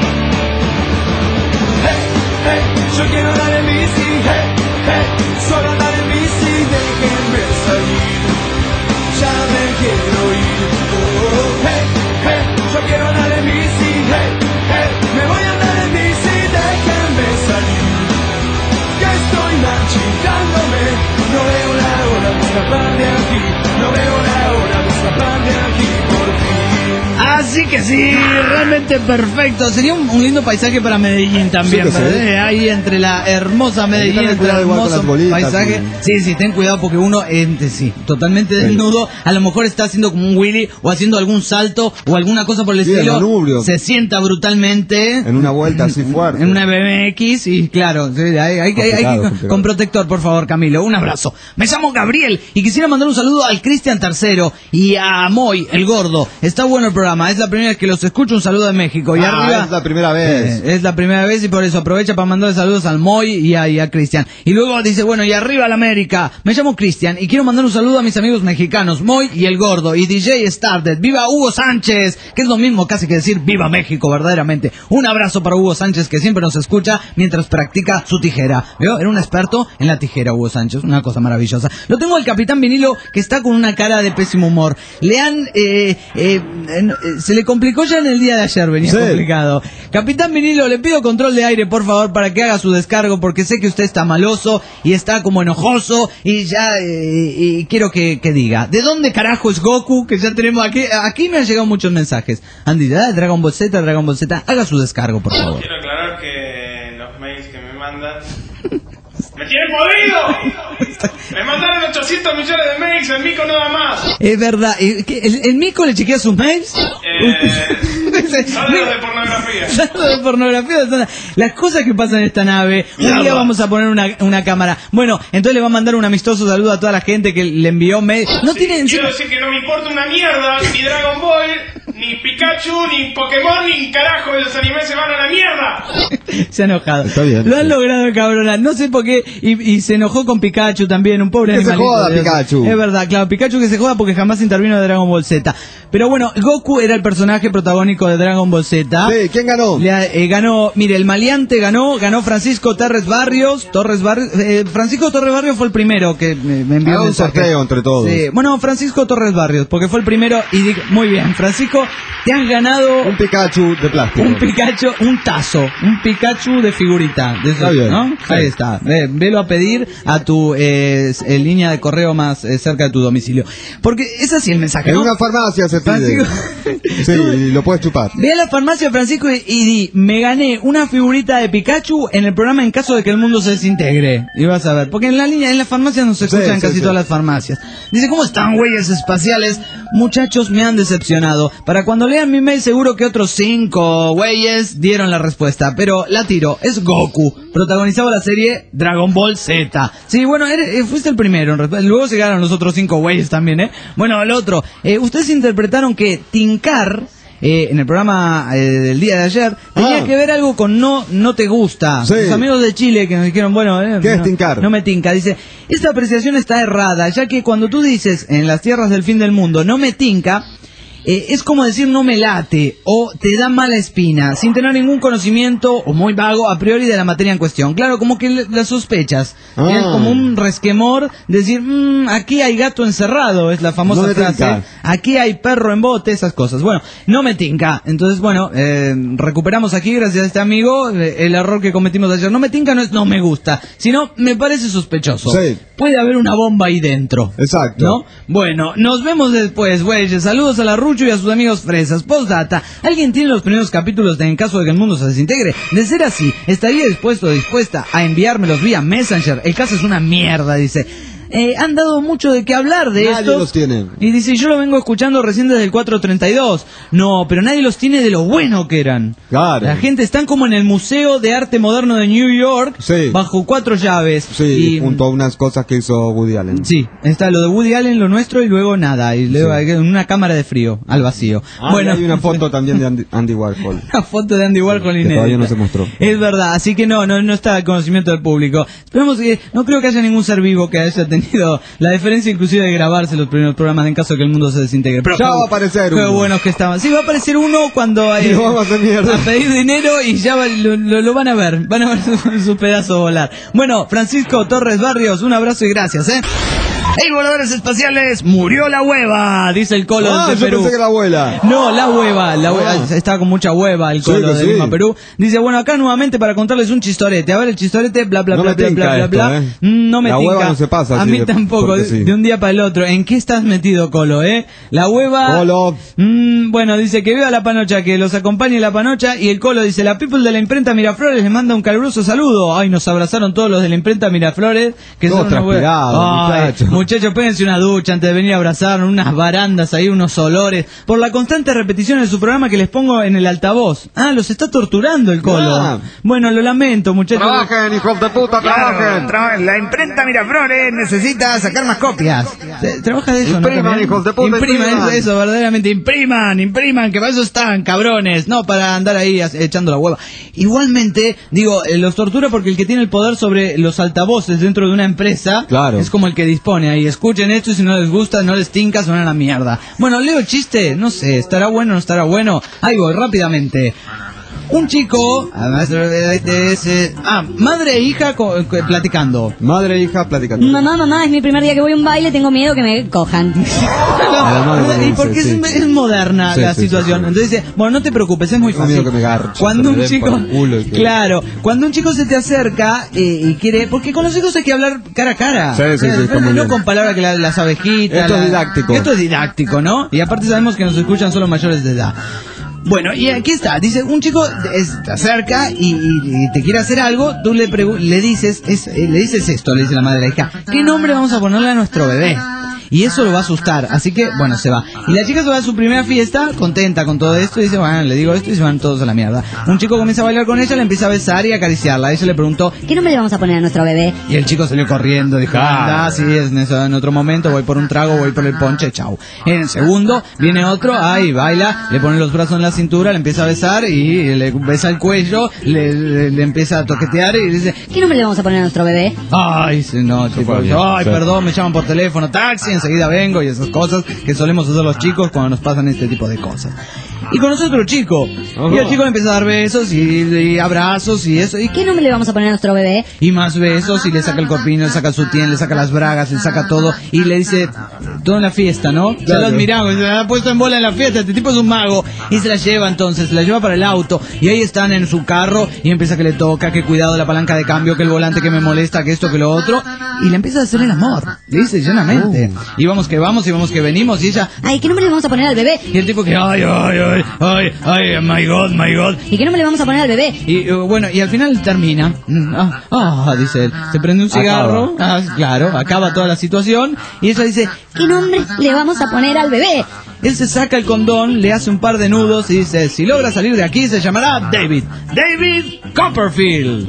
Speaker 8: hey, yo quiero andar en bici. Hey, hey, solo andar en bici. Déjenme salir, ya me quiero ir. Oh, hey, hey, yo quiero andar en bici. Hey, hey, me voy a andar en bici. Déjenme salir, que estoy marchitándome. No veo la hora de escapar de aquí. No veo la hora de escapar de aquí por fin.
Speaker 3: Así que sí, realmente perfecto. Sería un, un lindo paisaje para Medellín también,
Speaker 4: sí,
Speaker 3: ¿verdad?
Speaker 4: sí.
Speaker 3: Ahí entre la hermosa Medellín,
Speaker 4: Ten
Speaker 3: entre el
Speaker 4: cuidado igual con
Speaker 3: hermoso
Speaker 4: las bolitas,
Speaker 3: paisaje. Sí, sí, ten cuidado porque uno, eh, sí, totalmente
Speaker 4: Sí.
Speaker 3: desnudo, a lo mejor está haciendo como un Willy o haciendo algún salto o alguna cosa por el
Speaker 4: Sí, el
Speaker 3: estilo.
Speaker 4: manubrio.
Speaker 3: Se sienta brutalmente.
Speaker 4: En una vuelta así fuerte.
Speaker 3: En una B M X y claro, sí, hay, hay, hay, hay- hay-
Speaker 4: complicado.
Speaker 3: con protector, por favor, Camilo. Un abrazo. Me llamo Gabriel y quisiera mandar un saludo al Cristian Tercero y a Moy, el gordo. Está bueno el programa, es la primera vez que los escucho. Un saludo de México. Y
Speaker 4: Ah,
Speaker 3: arriba.
Speaker 4: es la primera vez.
Speaker 3: Eh, es la primera vez y por eso aprovecha para mandarle saludos al Moy y a, y a Cristian. Y luego dice, bueno, y arriba la América. Me llamo Cristian y quiero mandar un saludo a mis amigos mexicanos, Moy y el gordo y D J Started. ¡Viva Hugo Sánchez! Que es lo mismo casi que decir ¡Viva México! Verdaderamente. Un abrazo para Hugo Sánchez que siempre nos escucha mientras practica su tijera. ¿Veo? Era un experto en la tijera, Hugo Sánchez. Una cosa maravillosa. Lo tengo al Capitán Vinilo que está con una cara de pésimo humor. Le han... Eh, eh, eh, se le complicó ya en el día de ayer, venía
Speaker 4: Sí.
Speaker 3: complicado. Capitán Vinilo, le pido control de aire, por favor, para que haga su descargo, porque sé que usted está maloso y está como enojoso y ya eh, y quiero que, que diga, ¿de dónde carajo es Goku? Que ya tenemos aquí, aquí me han llegado muchos mensajes. Andy, ¿ah? Dragon Ball Z, Dragon Ball Z, haga su descargo, por favor.
Speaker 9: Quiero aclarar que los mails que me mandan ¡me tienen podrido! Me mandaron ochocientos millones de mails, el mico nada más.
Speaker 3: Es verdad, ¿el, el, el Mico le chequea sus mails?
Speaker 9: Eh, solo de pornografía.
Speaker 3: Solo de pornografía. Las cosas que pasan en esta nave. Un día vamos a poner una, una cámara. Bueno, entonces le va a mandar un amistoso saludo a toda la gente que le envió mail. No
Speaker 9: Sí,
Speaker 3: tienen...
Speaker 9: quiero decir que no me importa una mierda ni Dragon Ball, ni Pikachu, ni Pokémon, ni carajo de los animes se van a la mierda.
Speaker 3: Se ha enojado.
Speaker 4: Está bien,
Speaker 3: Lo han
Speaker 4: sí.
Speaker 3: logrado, cabrona. No sé por qué. Y, y se enojó con Pikachu también, un pobre
Speaker 4: Que se
Speaker 3: animalito.
Speaker 4: joda,
Speaker 3: Dios.
Speaker 4: Pikachu.
Speaker 3: Es verdad, claro. Pikachu que se joda porque jamás intervino de Dragon Ball Z. Pero bueno, Goku era el personaje protagónico de Dragon Ball Z.
Speaker 4: Sí, ¿quién ganó?
Speaker 3: Le, eh, ganó, mire, el maleante ganó, ganó Francisco Torres Barrios. Torres Barrios eh, Francisco Torres Barrios fue el primero que me, me envió
Speaker 4: Haga un
Speaker 3: mensaje.
Speaker 4: sorteo entre todos.
Speaker 3: Sí, bueno, Francisco Torres Barrios, porque fue el primero y dije, muy bien, Francisco, te has ganado
Speaker 4: Un Pikachu de plástico.
Speaker 3: un Pikachu, un tazo, un Pikachu de figurita. De esos,
Speaker 4: Está bien,
Speaker 3: ¿no?
Speaker 4: sí.
Speaker 3: Ahí está. Ve, velo a pedir a tu eh, eh, línea de correo más eh, cerca de tu domicilio. Porque es así el mensaje,
Speaker 4: En
Speaker 3: ¿no?
Speaker 4: una farmacia se pide.
Speaker 3: Francisco-
Speaker 4: Sí, y lo puedes chupar.
Speaker 3: Ve a la farmacia, Francisco, y, y di, me gané una figurita de Pikachu en el programa en caso de que el mundo se desintegre. Y vas a ver, porque en la línea, en las farmacias no se
Speaker 4: Sí,
Speaker 3: escuchan
Speaker 4: sí,
Speaker 3: casi
Speaker 4: sí.
Speaker 3: todas las farmacias. Dice, ¿cómo están, güeyes espaciales? Muchachos, me han decepcionado. Para cuando lean mi mail, seguro que otros cinco güeyes dieron la respuesta. Pero la tiro, es Goku. Protagonizaba la serie Dragon Ball Z. Sí, bueno, eres- eh, fuiste el primero. en resp- Luego llegaron los otros cinco güeyes también, ¿eh? Bueno, el otro. Eh, ustedes interpretaron que Tincar... Eh, en el programa eh, del día de ayer, tenía
Speaker 4: Ah.
Speaker 3: que ver algo con no no te gusta.
Speaker 4: Sí.
Speaker 3: Los amigos de Chile que nos dijeron, bueno, eh,
Speaker 4: ¿Qué
Speaker 3: no,
Speaker 4: es tincar?
Speaker 3: no me tinca. Dice, esta apreciación está errada, ya que cuando tú dices en las tierras del fin del mundo, no me tinca, eh, es como decir no me late o te da mala espina, sin tener ningún conocimiento o muy vago a priori de la materia en cuestión. Claro, como que le- las sospechas.
Speaker 4: Ah.
Speaker 3: Es como un resquemor, decir, "Mm, aquí hay gato encerrado", es la famosa
Speaker 4: No me
Speaker 3: frase.
Speaker 4: tinca.
Speaker 3: Aquí hay perro en bote, esas cosas. Bueno, no me tinca. Entonces, bueno, eh, recuperamos aquí, gracias a este amigo, eh, el error que cometimos ayer. No me tinca no es no me gusta, sino me parece sospechoso.
Speaker 4: Sí.
Speaker 3: Puede haber una bomba ahí dentro.
Speaker 4: Exacto.
Speaker 3: ¿No? Bueno, nos vemos después, güeyes. Saludos a la Rucho y a sus amigos fresas. Postdata, ¿alguien tiene los primeros capítulos de En caso de que el mundo se desintegre? De ser así, estaría dispuesto o dispuesta a enviármelos vía Messenger. El caso es una mierda, dice. Eh, han dado mucho de qué hablar de
Speaker 4: Nadie
Speaker 3: estos.
Speaker 4: los tiene.
Speaker 3: Y dice, yo lo vengo escuchando recién desde el cuatro treinta y dos. No, pero nadie los tiene de lo bueno que eran.
Speaker 4: Claro.
Speaker 3: La gente están como en el Museo de Arte Moderno de New York,
Speaker 4: Sí.
Speaker 3: bajo cuatro llaves.
Speaker 4: Sí,
Speaker 3: y,
Speaker 4: junto a unas cosas que hizo Woody Allen.
Speaker 3: Sí, está lo de Woody Allen, lo nuestro, y luego nada, y luego hay una cámara de frío, al vacío.
Speaker 4: Ah,
Speaker 3: bueno,
Speaker 4: y hay una foto también de Andy, Andy Warhol.
Speaker 3: una foto de Andy Warhol
Speaker 4: que
Speaker 3: inédita.
Speaker 4: todavía no se mostró.
Speaker 3: Es verdad, así que no, no, no está al conocimiento del público. Esperemos que, no creo que haya ningún ser vivo que haya tenido la diferencia inclusive de grabarse los primeros programas en caso de que el mundo se desintegre. Pero
Speaker 4: Ya
Speaker 3: qué-
Speaker 4: va a aparecer
Speaker 3: qué
Speaker 4: uno.
Speaker 3: buenos que estaban. Sí, va a aparecer uno cuando
Speaker 4: Y
Speaker 3: eh,
Speaker 4: lo vamos a hacer mierda.
Speaker 3: a pedir dinero y ya va- lo, lo- lo van a ver, van a ver su, su pedazo volar. Bueno, Francisco Torres Barrios, un abrazo y gracias, ¿eh? ¡Hey, voladores espaciales! ¡Murió la hueva! Dice el Colo
Speaker 4: Ah,
Speaker 3: de
Speaker 4: yo
Speaker 3: Perú.
Speaker 4: pensé que la abuela.
Speaker 3: No, la hueva, la hueva,
Speaker 4: Ah.
Speaker 3: estaba con mucha hueva el
Speaker 4: Sí,
Speaker 3: Colo
Speaker 4: que
Speaker 3: de
Speaker 4: sí.
Speaker 3: Lima, Perú. Dice, bueno, acá nuevamente para contarles un chistorete. A ver, el chistorete, bla, bla,
Speaker 4: No
Speaker 3: bla,
Speaker 4: me
Speaker 3: bla,
Speaker 4: tinca
Speaker 3: bla, bla,
Speaker 4: esto,
Speaker 3: bla.
Speaker 4: ¿eh?
Speaker 3: Mm, No me
Speaker 4: La
Speaker 3: tinca.
Speaker 4: hueva no se pasa
Speaker 3: A
Speaker 4: así
Speaker 3: mí
Speaker 4: de-
Speaker 3: tampoco,
Speaker 4: porque
Speaker 3: de,
Speaker 4: sí.
Speaker 3: de un día para el otro. ¿En qué estás metido, Colo, eh? La hueva...
Speaker 4: Colo.
Speaker 3: Mm, bueno, dice que viva la panocha, que los acompañe la panocha. Y el Colo dice, la people de la imprenta Miraflores les manda un caluroso saludo. Ay, nos abrazaron todos los de la imprenta Miraflores. Que
Speaker 4: Todos
Speaker 3: son una hueva.
Speaker 4: transpirados,
Speaker 3: Ay,
Speaker 4: muchachos.
Speaker 3: muchachos, péguense una ducha antes de venir a abrazar, unas barandas ahí, unos olores. Por la constante repetición de su programa que les pongo en el altavoz. Ah, los está torturando el Colo.
Speaker 4: Ah.
Speaker 3: Bueno, lo lamento, muchachos.
Speaker 4: Trabajen, hijos de puta, trabajen.
Speaker 3: Tra- la imprenta Miraflores necesita sacar más copias. Se- Trabaja de eso, ¿no?
Speaker 4: Impriman,
Speaker 3: También.
Speaker 4: hijos de puta,
Speaker 3: Impriman,
Speaker 4: impriman.
Speaker 3: Eso, eso, verdaderamente. Impriman, impriman, que para eso están, cabrones. No para andar ahí as- echando la hueva. Igualmente, digo, eh, los tortura porque el que tiene el poder sobre los altavoces dentro de una empresa
Speaker 4: Claro.
Speaker 3: es como el que dispone ahí. Escuchen esto y si no les gusta, no les tinca, son a la mierda. Bueno, leo el chiste, no sé, ¿estará bueno o no estará bueno? Ahí voy, rápidamente. Un chico, además, eh, es, eh, ah, madre e hija co- co- platicando.
Speaker 4: Madre e hija platicando.
Speaker 10: Mamá, mamá, es mi primer día que voy a un baile, tengo miedo que me cojan.
Speaker 4: madre
Speaker 3: Y porque
Speaker 4: dice,
Speaker 3: es,
Speaker 4: sí.
Speaker 3: es moderna
Speaker 4: Sí,
Speaker 3: la
Speaker 4: sí,
Speaker 3: situación.
Speaker 4: sí, sí.
Speaker 3: Entonces dice, bueno, no te preocupes, es muy
Speaker 4: Tengo
Speaker 3: fácil.
Speaker 4: miedo que me garche,
Speaker 3: Cuando
Speaker 4: que me
Speaker 3: un
Speaker 4: den
Speaker 3: chico,
Speaker 4: por el culo y que-
Speaker 3: claro, cuando un chico se te acerca eh, y quiere, porque con los hijos hay que hablar cara a cara.
Speaker 4: Sí, sí, sí, está muy
Speaker 3: no
Speaker 4: bien.
Speaker 3: con palabras que la- las abejitas.
Speaker 4: Esto es
Speaker 3: la-
Speaker 4: didáctico.
Speaker 3: Esto es didáctico, ¿no? Y aparte sabemos que nos escuchan solo mayores de edad. Bueno, y aquí está, dice, un chico es- te acerca y, y- y te quiere hacer algo, tú le pregu- le dices, es, eh, le dices esto, le dice la madre de la hija, ¿qué nombre vamos a ponerle a nuestro bebé? Y eso lo va a asustar, así que, bueno, se va. Y la chica se va a su primera fiesta, contenta con todo esto, y dice, bueno, le digo esto y se van todos a la mierda. Un chico comienza a bailar con ella, le empieza a besar y a acariciarla. Ella le preguntó,
Speaker 10: ¿Qué nombre le vamos a poner a nuestro bebé?
Speaker 3: y el chico salió corriendo, dijo, anda, sí, es en, eso, en otro momento, voy por un trago, voy por el ponche, chau. En el segundo, viene otro, ahí, baila, le pone los brazos en la cintura, le empieza a besar y le besa el cuello, le, le- le empieza a toquetear y dice,
Speaker 10: ¿Qué nombre le vamos a poner a nuestro bebé?
Speaker 3: ay, sí, no, tipo,
Speaker 4: fue bien,
Speaker 3: ay,
Speaker 4: sí.
Speaker 3: perdón, me llaman por teléfono, taxi, enseguida vengo y esas cosas que solemos hacer los chicos cuando nos pasan este tipo de cosas. Y conoce otro chico, y el chico le empieza a dar besos y, y abrazos y eso, y
Speaker 10: ¿Qué nombre le vamos a poner a nuestro bebé?
Speaker 3: y más besos, y le saca el corpiño, le saca su tien, le saca las bragas, le saca todo, y le dice, todo en la fiesta, ¿no? Ya lo admiramos, se la ha puesto en bola en la fiesta, este tipo es un mago, y se la lleva entonces, se la lleva para el auto, y ahí están en su carro, y empieza que le toca, que cuidado la palanca de cambio, que el volante que me molesta, que esto, que lo otro, y le empieza a hacer el amor, le dice llanamente, y vamos que vamos, y vamos que venimos, y ella,
Speaker 10: Ay, ¿qué nombre le vamos a poner al bebé?
Speaker 3: y el tipo que, ay, ay, ay, ay, ay, my God, my God,
Speaker 10: ¿Y qué nombre le vamos a poner al bebé?
Speaker 3: y uh, bueno, y al final termina. Mm, Ah, ah, dice él. Se prende un cigarro. Ah, claro, acaba toda la situación. Y ella dice,
Speaker 10: ¿Qué nombre le vamos a poner al bebé?
Speaker 3: él se saca el condón, le hace un par de nudos y dice, si logra salir de aquí se llamará David. David Copperfield.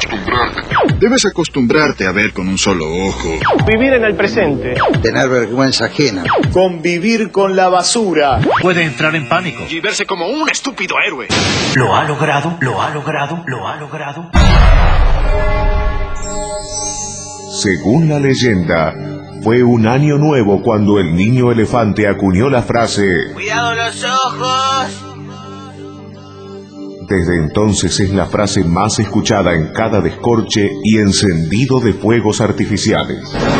Speaker 11: Debes acostumbrarte a ver con un solo ojo.
Speaker 9: Vivir en el presente.
Speaker 12: Tener vergüenza ajena.
Speaker 9: Convivir con la basura.
Speaker 13: Puede entrar en pánico.
Speaker 1: Y verse como un estúpido héroe.
Speaker 13: Lo ha logrado, lo ha logrado, lo ha logrado.
Speaker 2: Según la leyenda, Fue un año nuevo cuando el niño elefante acuñó la frase
Speaker 14: ¡Cuidado los ojos!
Speaker 2: Desde entonces es la frase más escuchada en cada descorche y encendido de fuegos artificiales.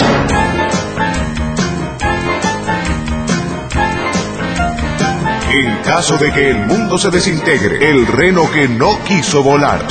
Speaker 2: En caso de que el mundo se desintegre, el reno que no quiso volar.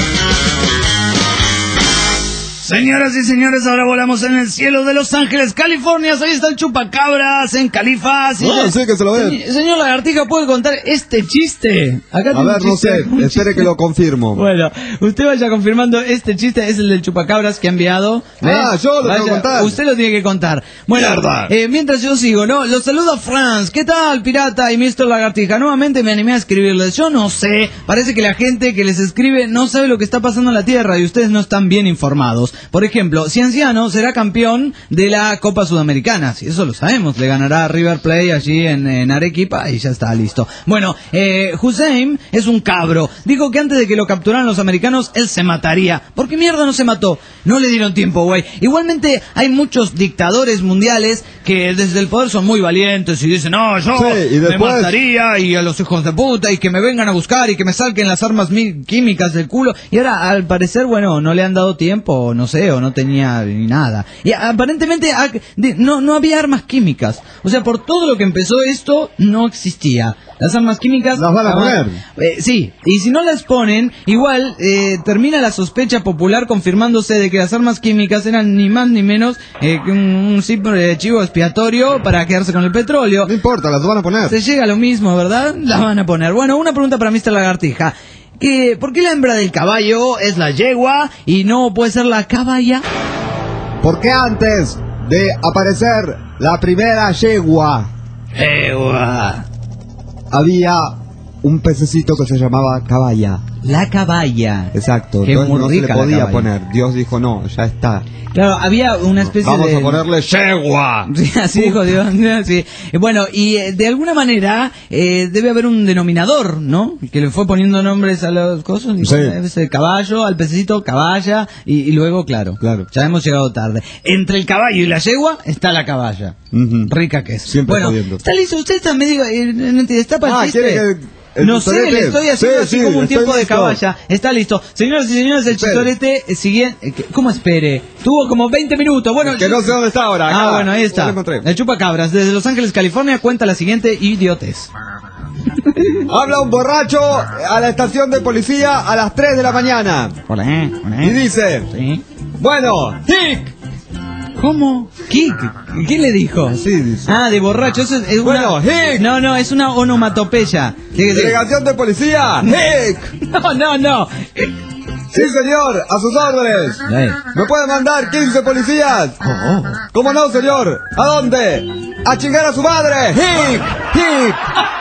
Speaker 3: Señoras y señores, ahora volamos en el cielo de Los Ángeles, California. Ahí está el chupacabras en Califas.
Speaker 4: Sí, no, sí que se lo ve.
Speaker 3: Se, señor Lagartija, ¿puede contar este chiste? Acá
Speaker 4: a ver, no sé, espere que lo confirmo.
Speaker 3: Bueno, usted vaya confirmando este chiste, es el del chupacabras que ha enviado. ¿Ves?
Speaker 4: Ah, yo lo tengo que contar.
Speaker 3: Usted lo tiene que contar. Bueno, eh, mientras yo sigo, ¿no? Los saluda Franz. ¿Qué tal, pirata y mister Lagartija? Nuevamente me animé a escribirles. Yo no sé, parece que la gente que les escribe no sabe lo que está pasando en la Tierra y ustedes no están bien informados. Por ejemplo, Cienciano será campeón de la Copa Sudamericana. Si eso lo sabemos, le ganará a River Plate allí en, en Arequipa y ya está, listo. Bueno, eh, Hussein es un cabro. Dijo que antes de que lo capturaran los americanos, él se mataría. ¿Por qué mierda no se mató? No le dieron tiempo, güey. Igualmente, hay muchos dictadores mundiales que desde el poder son muy valientes y dicen, no, yo
Speaker 4: sí, y después...
Speaker 3: me mataría y a los hijos de puta y que me vengan a buscar y que me salquen las armas químicas del culo. Y ahora, al parecer, bueno, no le han dado tiempo, no sé, o no tenía ni nada. Y aparentemente no, no había armas químicas. O sea, por todo lo que empezó esto, no existía. Las armas químicas...
Speaker 4: Las van a poner.
Speaker 3: Eh, sí, y si no las ponen, igual eh, termina la sospecha popular confirmándose de que las armas químicas eran ni más ni menos eh, que un, un simple chivo expiatorio para quedarse con el petróleo.
Speaker 4: No importa, las van a poner.
Speaker 3: Se llega a lo mismo, ¿verdad? Las van a poner. Bueno, una pregunta para mister Lagartija. Que, ¿por qué la hembra del caballo es la yegua y no puede ser la caballa?
Speaker 4: Porque antes de aparecer la primera yegua,
Speaker 3: yegua,
Speaker 4: había un pececito que se llamaba caballa.
Speaker 3: La caballa.
Speaker 4: Exacto.
Speaker 3: Qué
Speaker 4: Entonces no se le podía
Speaker 3: caballa.
Speaker 4: poner. Dios dijo, no, ya está.
Speaker 3: Claro, había una especie
Speaker 4: Vamos
Speaker 3: de...
Speaker 4: a ponerle yegua.
Speaker 3: Sí, así dijo Dios. Sí. Bueno, y eh, de alguna manera eh, debe haber un denominador, ¿no? Que le fue poniendo nombres a los cosas.
Speaker 4: Sí.
Speaker 3: Ese caballo, al pececito, caballa, y, y luego, claro,
Speaker 4: claro,
Speaker 3: ya hemos llegado tarde. Entre el caballo y la yegua está la caballa.
Speaker 4: Uh-huh.
Speaker 3: Rica que es.
Speaker 4: Siempre
Speaker 3: bueno,
Speaker 4: jodiendo.
Speaker 3: está listo. Usted está medio... Eh, no te destapa el
Speaker 4: ah,
Speaker 3: chiste.
Speaker 4: ¿quiere que...
Speaker 3: No sé, le estoy haciendo
Speaker 4: sí,
Speaker 3: así
Speaker 4: sí,
Speaker 3: como un tiempo de
Speaker 4: listo.
Speaker 3: caballa. Está listo. Señoras y señores, el chistorete siguiente... ¿Cómo espere? Tuvo como veinte minutos. Bueno,
Speaker 4: es que no sé dónde está ahora.
Speaker 3: Ah,
Speaker 4: acá.
Speaker 3: bueno, ahí está. El chupacabras, desde Los Ángeles, California, cuenta la siguiente idiotez.
Speaker 4: Habla un borracho a la estación de policía a las tres de la mañana.
Speaker 3: Hola, hola.
Speaker 4: Y dice...
Speaker 3: Sí.
Speaker 4: Bueno, Hick.
Speaker 3: ¿Cómo? ¿Kick? ¿Qué le dijo?
Speaker 4: Así dice.
Speaker 3: Ah, de borracho. Eso es, es
Speaker 4: bueno,
Speaker 3: una...
Speaker 4: Hick.
Speaker 3: No, no, es una onomatopeya.
Speaker 4: Delegación de policía. Hick.
Speaker 3: No, no, no.
Speaker 4: Sí, señor, a sus órdenes.
Speaker 3: Hey.
Speaker 4: ¿Me puede mandar quince policías?
Speaker 3: Oh, oh.
Speaker 4: ¿Cómo no, señor? ¿A dónde? ¡A chingar a su madre! ¡Hick! ¡Hick!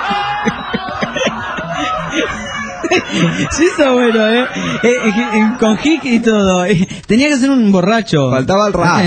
Speaker 3: Sí, está bueno, ¿eh? eh, eh con hic y todo. Eh, tenía que ser un borracho.
Speaker 4: Faltaba el rap.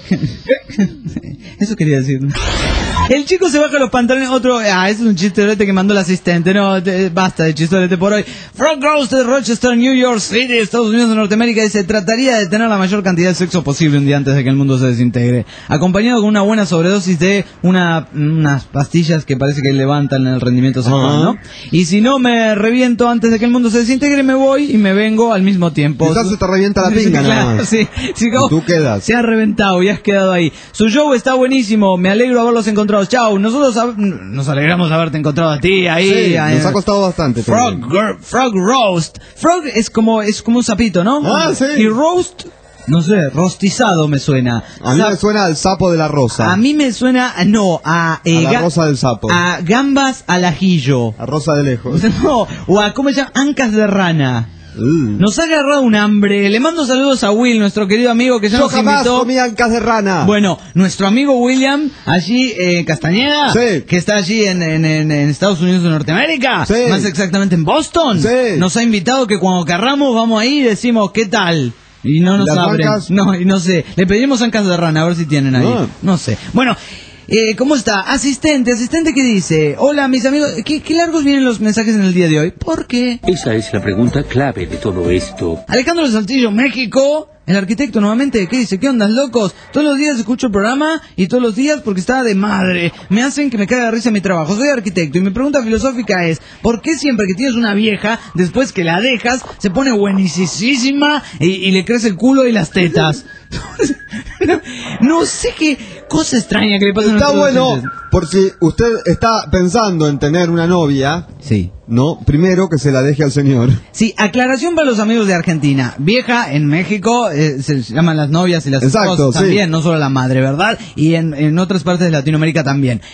Speaker 3: Eso quería decir. El chico se baja los pantalones. Otro. Ah, ese es un chistorete que mandó el asistente. No, te, basta de chistorete por hoy. Frog Roast de Rochester, New York City, Estados Unidos de Norteamérica. Dice: trataría de tener la mayor cantidad de sexo posible un día antes de que el mundo se desintegre. Acompañado con una buena sobredosis de una, unas pastillas que parece que levantan el rendimiento sexual, uh-huh. ¿no? Y si no me reviento antes de que el mundo se desintegre, me voy y me vengo al mismo tiempo.
Speaker 4: Quizás se te revienta la pinga,
Speaker 3: sí,
Speaker 4: nada
Speaker 3: claro,
Speaker 4: más.
Speaker 3: Sí, sí,
Speaker 4: y tú quedas.
Speaker 3: Se ha reventado y has quedado ahí. Su show está buenísimo. Me alegro haberlos encontrado. Chao. Nosotros nos alegramos de haberte encontrado a ti ahí.
Speaker 4: Sí,
Speaker 3: ahí.
Speaker 4: Nos ha costado bastante.
Speaker 3: Frog, gr- frog roast. Frog es como es como un sapito, ¿no?
Speaker 4: Ah, sí.
Speaker 3: Y roast, no sé, rostizado me suena.
Speaker 4: A mí Zap- me suena al sapo de la rosa.
Speaker 3: A mí me suena, no, a... Eh,
Speaker 4: a la rosa del sapo.
Speaker 3: A gambas al ajillo.
Speaker 4: A rosa de lejos.
Speaker 3: No, o a, ¿cómo se llama? Ancas de rana.
Speaker 4: Uh.
Speaker 3: Nos ha agarrado un hambre. Le mando saludos a Will, nuestro querido amigo que ya
Speaker 4: Yo
Speaker 3: nos
Speaker 4: jamás
Speaker 3: invitó.
Speaker 4: comí ancas de rana.
Speaker 3: Bueno, nuestro amigo William, allí en Castañeda,
Speaker 4: sí.
Speaker 3: que está allí en, en, en, en Estados Unidos de Norteamérica,
Speaker 4: sí.
Speaker 3: más exactamente en Boston,
Speaker 4: sí.
Speaker 3: nos ha invitado que cuando querramos vamos ahí y decimos ¿qué tal? Y no nos abren. Ancas? No, y no sé. Le pedimos ancas de rana a ver si tienen ahí. No, no sé. Bueno. Eh, ¿Cómo está? Asistente, asistente, ¿qué dice? Hola, mis amigos. ¿Qué, ¿Qué largos vienen los mensajes en el día de hoy? ¿Por qué?
Speaker 15: Esa es la pregunta clave de todo esto.
Speaker 3: Alejandro de Saltillo, México, el arquitecto nuevamente, ¿qué dice? ¿Qué ondas, locos? Todos los días escucho el programa y todos los días porque está de madre. Me hacen que me caiga de risa mi trabajo. Soy arquitecto y mi pregunta filosófica es, ¿por qué siempre que tienes una vieja, después que la dejas, se pone buenísima y, y le crece el culo y las tetas? No sé qué cosa extraña que le pasa a
Speaker 4: Está
Speaker 3: nuestros
Speaker 4: bueno,
Speaker 3: oyentes.
Speaker 4: por si usted está pensando en tener una novia,
Speaker 3: sí,
Speaker 4: no, primero que se la deje al señor.
Speaker 3: Sí, aclaración para los amigos de Argentina. Vieja en México eh, se llaman las novias y las
Speaker 4: Exacto,
Speaker 3: esposas también,
Speaker 4: sí.
Speaker 3: no solo la madre, ¿verdad? Y en, en otras partes de Latinoamérica también.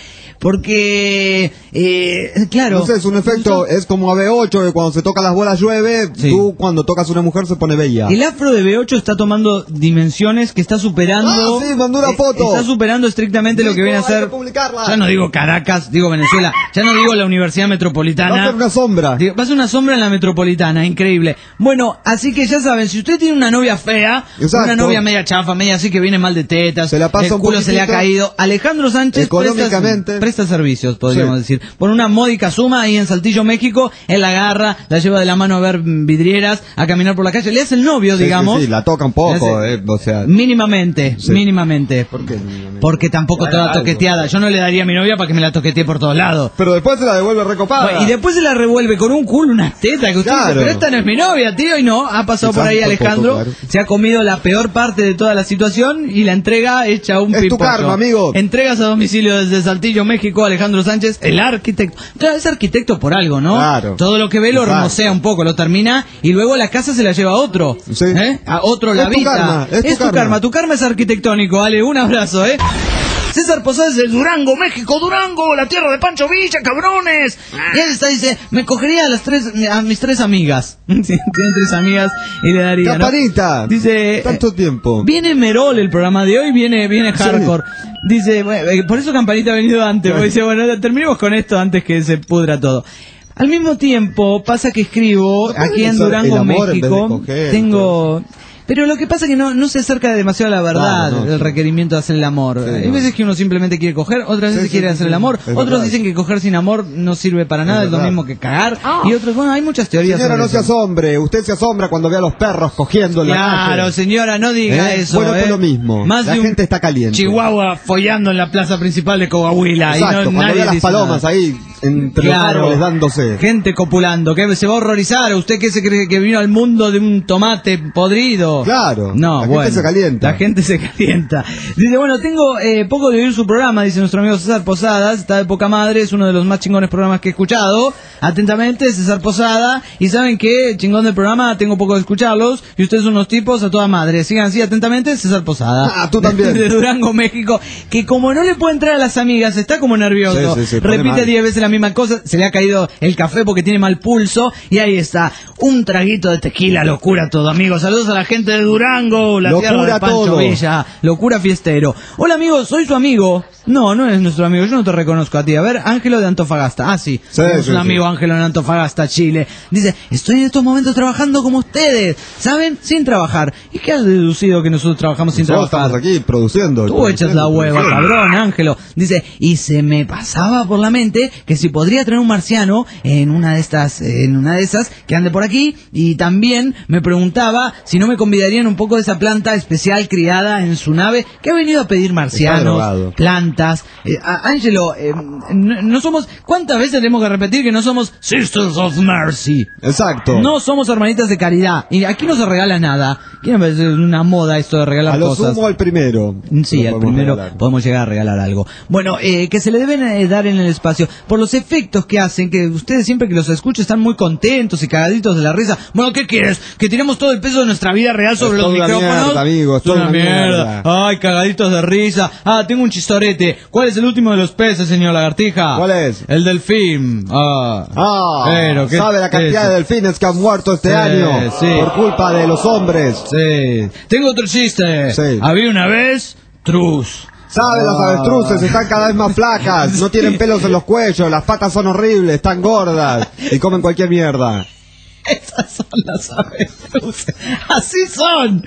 Speaker 3: Porque, eh, claro...
Speaker 4: No sé, es un efecto, es como a B ocho, que cuando se toca las bolas llueve,
Speaker 3: Sí.
Speaker 4: tú cuando tocas a una mujer se pone bella.
Speaker 3: El afro de B ocho está tomando dimensiones que está superando...
Speaker 4: Ah, sí, mandó una
Speaker 3: eh,
Speaker 4: foto.
Speaker 3: Está superando estrictamente lo que viene a
Speaker 4: Hay que
Speaker 3: ser...
Speaker 4: publicarla.
Speaker 3: Ya no digo Caracas, digo Venezuela, ya no digo la Universidad Metropolitana.
Speaker 4: Va a ser una sombra.
Speaker 3: Digo, va a ser una sombra en la Metropolitana, increíble. Bueno, así que ya saben, si usted tiene una novia fea,
Speaker 4: Exacto.
Speaker 3: una novia media chafa, media así que viene mal de tetas,
Speaker 4: Se la pasa
Speaker 3: el
Speaker 4: un
Speaker 3: culo se le ha
Speaker 4: poquitito.
Speaker 3: caído, Alejandro Sánchez
Speaker 4: Económicamente.
Speaker 3: presta, presta servicios, podríamos
Speaker 4: Sí.
Speaker 3: decir. Por una módica suma ahí en Saltillo, México, él la agarra, la lleva de la mano a ver vidrieras, a caminar por la calle, le hace el novio,
Speaker 4: Sí,
Speaker 3: digamos.
Speaker 4: sí, sí, la toca un poco, eh, o sea...
Speaker 3: Mínimamente,
Speaker 4: Sí.
Speaker 3: mínimamente.
Speaker 4: ¿Por qué mínimamente?
Speaker 3: Porque tampoco
Speaker 4: Bueno,
Speaker 3: toda
Speaker 4: algo.
Speaker 3: toqueteada. Yo no le daría a mi novia para que me la toquetee por todos lados.
Speaker 4: Pero después se la devuelve recopada.
Speaker 3: Y después se la revuelve con un culo, una teta, que usted
Speaker 4: Claro.
Speaker 3: dice, pero esta no es mi novia, tío, y no, ha pasado por ahí
Speaker 4: Exacto,
Speaker 3: Alejandro,
Speaker 4: claro.
Speaker 3: se ha comido la peor parte de toda la situación y la entrega hecha un
Speaker 4: Es tu
Speaker 3: pipocho.
Speaker 4: karma, amigo.
Speaker 3: Entregas a domicilio desde Saltillo, México, Alejandro Sánchez, el arquitecto. Claro, es arquitecto por algo, ¿no?
Speaker 4: Claro.
Speaker 3: Todo lo que ve lo
Speaker 4: Exacto.
Speaker 3: hermosea un poco, lo termina, y luego la casa se la lleva a otro.
Speaker 4: Sí.
Speaker 3: ¿Eh? A otro la
Speaker 4: Es tu
Speaker 3: habita.
Speaker 4: karma, es tu
Speaker 3: tu
Speaker 4: karma.
Speaker 3: karma, tu karma es arquitectónico, Ale, un abrazo, ¿eh? César Posadas de Durango, México, Durango, la tierra de Pancho Villa, cabrones. Y él está, dice, me cogería a las tres, a mis tres amigas. Sí, tiene tres amigas y le daría, ¿no?
Speaker 4: Campanita.
Speaker 3: Dice,
Speaker 4: Tanto tiempo.
Speaker 3: viene Merol el programa de hoy, viene, viene hardcore. Dice, bueno, eh, por eso Campanita ha venido antes, porque dice, bueno, terminemos con esto antes que se pudra todo. Al mismo tiempo, pasa que escribo,
Speaker 4: ¿No
Speaker 3: aquí
Speaker 4: puede
Speaker 3: en
Speaker 4: ser
Speaker 3: Durango,
Speaker 4: el amor en vez de
Speaker 3: México,
Speaker 4: coger,
Speaker 3: tengo... Pero lo que pasa es que no, no se acerca demasiado a la verdad,
Speaker 4: Claro, no,
Speaker 3: el
Speaker 4: sí.
Speaker 3: requerimiento de hacer el amor.
Speaker 4: Sí,
Speaker 3: Hay
Speaker 4: no.
Speaker 3: veces que uno simplemente quiere coger, otras
Speaker 4: Sí,
Speaker 3: veces
Speaker 4: sí,
Speaker 3: quiere
Speaker 4: sí,
Speaker 3: hacer
Speaker 4: sí.
Speaker 3: el amor,
Speaker 4: Es
Speaker 3: otros
Speaker 4: verdad.
Speaker 3: dicen que coger sin amor no sirve para nada, es, lo
Speaker 4: verdad.
Speaker 3: mismo que cagar, y otros, bueno, hay muchas teorías.
Speaker 4: Señora,
Speaker 3: sobre
Speaker 4: no se
Speaker 3: eso.
Speaker 4: asombre. Usted se asombra cuando ve a los perros cogiendo en la calle.
Speaker 3: Claro, señora, no diga
Speaker 4: ¿Eh?
Speaker 3: eso.
Speaker 4: Bueno,
Speaker 3: ¿eh?
Speaker 4: es lo mismo.
Speaker 3: Más
Speaker 4: La
Speaker 3: de un
Speaker 4: gente está caliente.
Speaker 3: Chihuahua follando en la plaza principal de Coahuila.
Speaker 4: Exacto,
Speaker 3: y no,
Speaker 4: cuando
Speaker 3: nadie
Speaker 4: ve a las
Speaker 3: dice
Speaker 4: palomas
Speaker 3: nada.
Speaker 4: ahí entre
Speaker 3: Claro.
Speaker 4: los árboles dándose.
Speaker 3: Gente copulando, que se va a horrorizar. ¿Usted qué se cree que vino al mundo de un tomate podrido?
Speaker 4: Claro,
Speaker 3: No,
Speaker 4: la
Speaker 3: bueno,
Speaker 4: gente se calienta.
Speaker 3: La gente se calienta. Dice, bueno, tengo eh, poco de oír su programa, dice nuestro amigo César Posadas. Está de poca madre, es uno de los más chingones programas que he escuchado. Atentamente, César Posada. Y saben que, chingón del programa, tengo poco de escucharlos. Y ustedes son unos tipos a toda madre. Sigan así, atentamente, César Posada.
Speaker 4: Ah, tú también.
Speaker 3: De Durango, México. Que como no le puede entrar a las amigas, está como nervioso.
Speaker 4: Sí, sí, sí, pone
Speaker 3: Repite
Speaker 4: mal.
Speaker 3: diez veces la misma cosa. Se le ha caído el café porque tiene mal pulso. Y ahí está, un traguito de tequila, locura todo, amigos. Saludos a la gente de Durango, la tierra de
Speaker 4: Locura
Speaker 3: Pancho
Speaker 4: todo.
Speaker 3: Villa. Locura fiestero. Hola, amigos, soy su amigo. No, no es nuestro amigo, yo no te reconozco a ti. A ver, Ángelo de Antofagasta. Ah, sí,
Speaker 4: Sí,
Speaker 3: tenemos
Speaker 4: sí,
Speaker 3: un
Speaker 4: sí.
Speaker 3: amigo Ángelo en Antofagasta, Chile. Dice, estoy en estos momentos trabajando como ustedes, ¿saben? Sin trabajar. ¿Y qué has deducido que nosotros trabajamos sin
Speaker 4: Nosotros
Speaker 3: trabajar?
Speaker 4: estamos aquí produciendo.
Speaker 3: Tú echas la hueva, cabrón, Ángelo. Dice, y se me pasaba por la mente que si podría traer un marciano en una de estas, en una de esas que ande por aquí, y también me preguntaba si no me convidarían un poco de esa planta especial criada en su nave que ha venido a pedir marcianos,
Speaker 4: drogado.
Speaker 3: plantas. Eh, a- Ángelo, eh, no, no somos, ¿cuántas veces tenemos que repetir que no somos Sisters of Mercy?
Speaker 4: Exacto.
Speaker 3: No somos hermanitas de caridad. Y aquí no se regala nada. ¿Quién me parece una moda esto de regalar
Speaker 4: A lo
Speaker 3: cosas?
Speaker 4: sumo al primero.
Speaker 3: Sí,
Speaker 4: Lo
Speaker 3: al
Speaker 4: podemos
Speaker 3: primero
Speaker 4: regalar.
Speaker 3: podemos llegar a regalar algo. Bueno, eh, que se le deben eh, dar en el espacio por los efectos que hacen, que ustedes siempre que los escuchan están muy contentos y cagaditos de la risa. Bueno, ¿qué quieres? ¿Que tiremos todo el peso de nuestra vida real sobre
Speaker 4: Es
Speaker 3: los
Speaker 4: toda una
Speaker 3: micrófonos?
Speaker 4: mierda, amigo, es
Speaker 3: Es una
Speaker 4: toda una
Speaker 3: mierda.
Speaker 4: mierda.
Speaker 3: Ay, cagaditos de risa. Ah, tengo un chistorete. ¿Cuál es el último de los peces, señor Lagartija?
Speaker 4: ¿Cuál es?
Speaker 3: El delfín. Ah,
Speaker 4: Ah,
Speaker 3: pero, ¿qué
Speaker 4: ¿sabe la cantidad
Speaker 3: es?
Speaker 4: de delfines que han muerto este
Speaker 3: Sí,
Speaker 4: año?
Speaker 3: sí.
Speaker 4: Por culpa de los hombres.
Speaker 3: Sí. Tengo otro chiste.
Speaker 4: Sí.
Speaker 3: Había una vez Trus.
Speaker 4: ¿Sabe? Las
Speaker 3: Ah.
Speaker 4: avestruces están cada vez más flacas, no tienen pelos en los cuellos, las patas son horribles, están gordas y comen cualquier mierda.
Speaker 3: Es así. son las avestruces. Así son.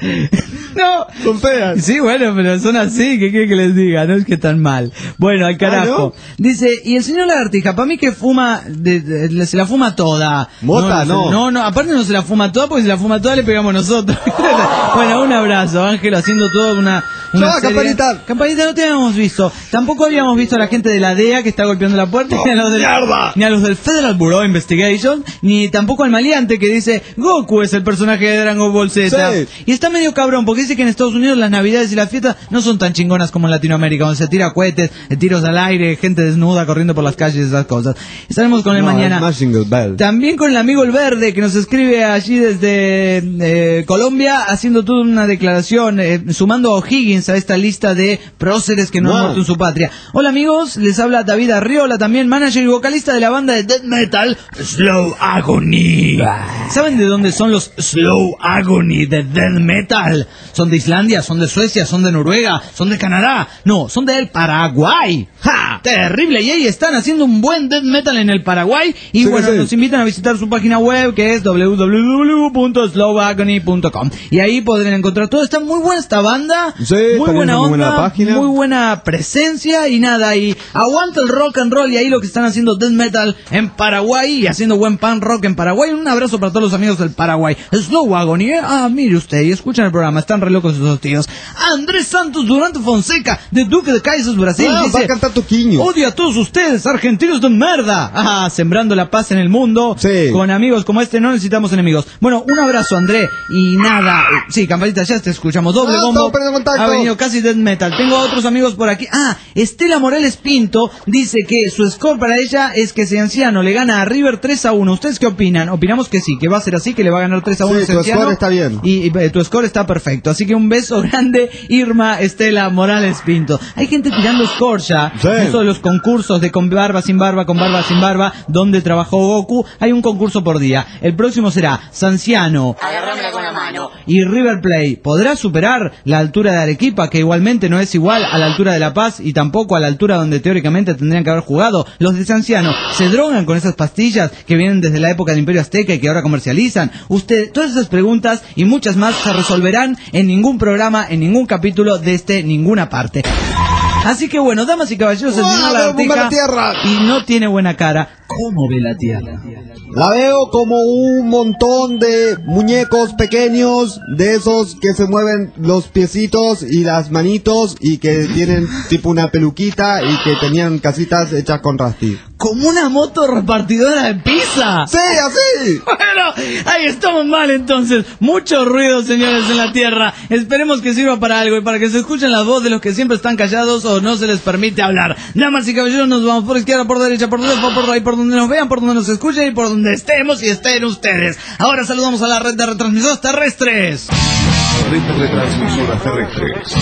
Speaker 3: No.
Speaker 4: Son feas.
Speaker 3: Sí, bueno, pero son así. ¿Qué quiere que les diga? No es que tan mal. Bueno, al carajo.
Speaker 4: ¿Ah, no?
Speaker 3: Dice, y el señor Lagartija, para mí que fuma, de, de, de, se la fuma toda.
Speaker 4: Mota, no.
Speaker 3: No, no, no, aparte no se la fuma toda, porque si la fuma toda le pegamos nosotros. Bueno, un abrazo, Ángel, haciendo toda una... una
Speaker 4: No,
Speaker 3: serie.
Speaker 4: Campanita.
Speaker 3: Campanita no te habíamos visto. Tampoco habíamos visto a la gente de la D E A que está golpeando la puerta,
Speaker 4: Oh,
Speaker 3: ni, a los del,
Speaker 4: mierda.
Speaker 3: ni a los del Federal Bureau of Investigation, ni tampoco al maleante que dice Goku es el personaje de Dragon Ball Z.
Speaker 4: Sí.
Speaker 3: Y está medio cabrón, porque dice que en Estados Unidos las navidades y las fiestas no son tan chingonas como en Latinoamérica, donde se tira cohetes, tiros al aire, gente desnuda corriendo por las calles, esas cosas. Estaremos con él
Speaker 4: No,
Speaker 3: mañana.
Speaker 4: es más Jingle Bell.
Speaker 3: También con el amigo El Verde, que nos escribe allí desde eh, Colombia, haciendo toda una declaración, eh, sumando a O'Higgins a esta lista de próceres que no
Speaker 4: Wow.
Speaker 3: han muerto en su patria. Hola amigos, les habla David Arriola, también manager y vocalista de la banda de death metal Slow Agony. ¿Saben de dónde son los Slow Agony de death metal? ¿Son de Islandia? ¿Son de Suecia? ¿Son de Noruega? ¿Son de Canadá? No, son del Paraguay. ¡Ja! Terrible. Y ahí están haciendo un buen death metal en el Paraguay. Y
Speaker 4: Sí,
Speaker 3: bueno,
Speaker 4: sí.
Speaker 3: nos invitan a visitar su página web, que es w w w punto slow agony punto com. Y ahí podrán encontrar todo. Está muy buena esta banda.
Speaker 4: Sí,
Speaker 3: muy
Speaker 4: también
Speaker 3: buena
Speaker 4: es muy buena
Speaker 3: onda.
Speaker 4: página.
Speaker 3: Muy buena presencia. Y nada, y aguanta el rock and roll. Y ahí lo que están haciendo death metal en Paraguay. Y haciendo buen punk rock en Paraguay. Un abrazo para todos los amigos del Paraguay. Slow Agony, ¿eh? Ah, mire usted. Y escuchan el programa. Están re locos esos tíos. Andrés Santos Durante Fonseca, de Duque de Caxias, Brasil.
Speaker 4: Ah,
Speaker 3: dice,
Speaker 4: va a cantar Toquinho.
Speaker 3: odio a todos ustedes, argentinos de merda. Ah, sembrando la paz en el mundo.
Speaker 4: Sí.
Speaker 3: Con amigos como este no necesitamos enemigos. Bueno, un abrazo, André. Y nada, eh, sí, campanita, ya te escuchamos. Doble
Speaker 4: Ah,
Speaker 3: bombo.
Speaker 4: estamos perdiendo contacto.
Speaker 3: Ha venido casi death metal. Tengo a otros amigos por aquí. Ah, Estela Morales Pinto dice que su score para ella es que Cienciano le gana a River tres a uno. ¿Ustedes qué opinan? Opinamos que sí, que va a ser así, que le va a ganar tres a uno
Speaker 4: Sí, tu
Speaker 3: Cienciano.
Speaker 4: score está bien.
Speaker 3: Y, y, eh, tu score está perfecto. Así que un beso grande, Irma Estela Morales Pinto. Hay gente tirando score ya.
Speaker 4: Sí.
Speaker 3: Eso de los concursos de con barba, sin barba, con barba, sin barba, donde trabajó Goku. Hay un concurso por día. El próximo será Sanciano.
Speaker 14: Agárramela con la mano.
Speaker 3: Y River Plate. ¿Podrá superar la altura de Arequipa, que igualmente no es igual a la altura de La Paz y tampoco a la altura donde teóricamente tendrían que haber jugado? Los de Sanciano se drogan con esas pastillas que vienen desde la época del Imperio Azteca y que ahora comercializan. Usted, todas esas preguntas y muchas más se resolverán en ningún programa, en ningún capítulo de este Ninguna Parte. Así que bueno, damas y caballeros, el
Speaker 4: ¡Wow!
Speaker 3: señor
Speaker 4: Veo bomba
Speaker 3: Lagartija
Speaker 4: la tierra.
Speaker 3: y no tiene buena cara. ¿Cómo ve la tierra?
Speaker 4: La veo como un montón de muñecos pequeños, de esos que se mueven los piecitos y las manitos y que tienen tipo una peluquita y que tenían casitas hechas con Rasty.
Speaker 3: Como una moto repartidora de pizza.
Speaker 4: ¡Sí, así!
Speaker 3: Bueno, ahí estamos mal entonces. Mucho ruido, señores, en la tierra. Esperemos que sirva para algo y para que se escuchen las voces de los que siempre están callados o no se les permite hablar. Damas y caballeros, nos vamos por izquierda, por derecha, por derecha, por ahí, por donde nos vean, por donde nos escuchen y por donde estemos y estén ustedes. Ahora saludamos a la red de retransmisoras terrestres.
Speaker 2: Red de retransmisoras terrestres.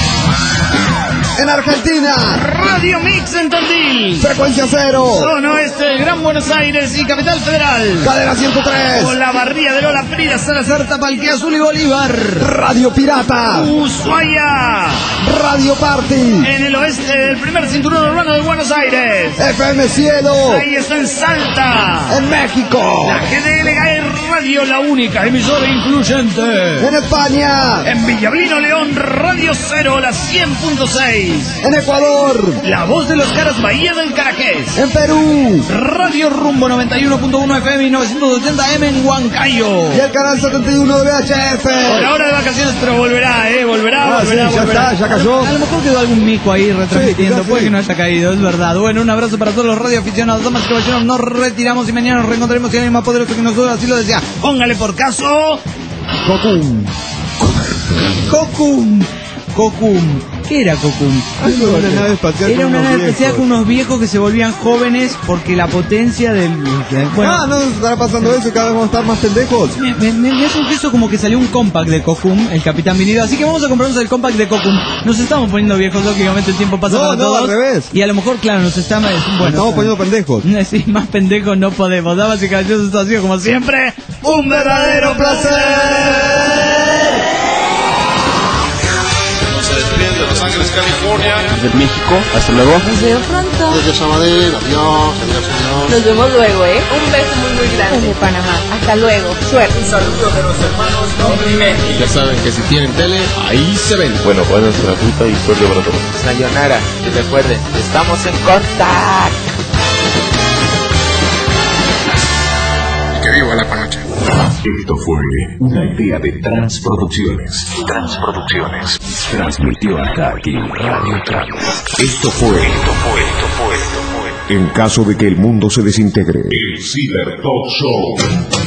Speaker 4: En Argentina,
Speaker 3: Radio Mix en Tandil.
Speaker 4: frecuencia cero,
Speaker 3: Zona Oeste, Gran Buenos Aires y Capital Federal.
Speaker 4: cadena ciento tres,
Speaker 3: Con la barría de Lola Frida, Salazar, Tapalqué, Azul y Bolívar.
Speaker 4: Radio Pirata,
Speaker 3: Ushuaia.
Speaker 4: Radio Party,
Speaker 3: En el oeste del primer cinturón urbano de Buenos Aires.
Speaker 4: F M Cielo,
Speaker 3: Ahí está en Salta.
Speaker 4: en México,
Speaker 3: La G D L G Radio, la única emisora incluyente.
Speaker 4: en España,
Speaker 3: En Villablino, León, Radio Cero, la cien punto seis.
Speaker 4: en Ecuador,
Speaker 3: La voz de los caras, Bahía del Carajés.
Speaker 4: en Perú,
Speaker 3: Radio Rumbo noventa y uno punto uno F M y novecientos ochenta M en Huancayo.
Speaker 4: y el canal setenta y uno de V H F.
Speaker 3: Por ahora de vacaciones, pero volverá, eh, volverá,
Speaker 4: Ah,
Speaker 3: volverá,
Speaker 4: sí, ya
Speaker 3: volverá.
Speaker 4: está, ya cayó.
Speaker 3: A lo mejor quedó algún mico ahí retransmitiendo,
Speaker 4: quizás
Speaker 3: puede
Speaker 4: sí.
Speaker 3: que no haya caído, es verdad. Bueno, un abrazo para todos los radioaficionados, damas y caballeros, nos retiramos y mañana nos reencontraremos y alguien más poderoso que nosotros, así lo decía. Póngale por caso...
Speaker 4: Cocum.
Speaker 3: Cocum. Cocum. ¿Qué era Cocum?
Speaker 4: Algo de una nave espacial
Speaker 3: Era
Speaker 4: con
Speaker 3: una
Speaker 4: unos
Speaker 3: nave especial
Speaker 4: viejos.
Speaker 3: con unos viejos que se volvían jóvenes porque la potencia del... Bueno,
Speaker 4: Ah, no nos estará pasando eso y cada vez vamos a estar más pendejos.
Speaker 3: Me, me, me, me hace un gesto como que salió un compact de Cocum, el Capitán Vinido, así que vamos a comprarnos el compact de Cocum. Nos estamos poniendo viejos, lógicamente el tiempo pasa
Speaker 4: No,
Speaker 3: para
Speaker 4: no,
Speaker 3: todos.
Speaker 4: al revés.
Speaker 3: Y a lo mejor, claro, nos estamos... Bueno,
Speaker 4: Nos estamos poniendo pendejos.
Speaker 3: Sí, más pendejos no podemos. Damas y caballeros, esto ha sido como siempre un verdadero placer.
Speaker 9: No se despiden de los
Speaker 1: Los Ángeles, California.
Speaker 15: Desde México, hasta luego.
Speaker 16: Nos vemos pronto.
Speaker 11: Desde Sabadell, adiós, adiós, adiós.
Speaker 16: Nos vemos luego, ¿eh? Un beso muy, muy grande. Desde Panamá. Hasta luego. Suerte.
Speaker 17: Un saludo de los hermanos Dominique.
Speaker 18: Ya saben que si tienen tele, ahí se ven.
Speaker 19: Bueno, buenas gratuita y suerte para todos.
Speaker 20: Sayonara. Y recuerden, estamos en Contact.
Speaker 1: Que viva la panocha.
Speaker 2: Esto fue una idea de Transproducciones. Transproducciones. Transmitió hasta aquí Radio Trans. Esto fue. Esto fue, esto fue, esto fue. En caso de que el mundo se desintegre. El Cyber Talk Show.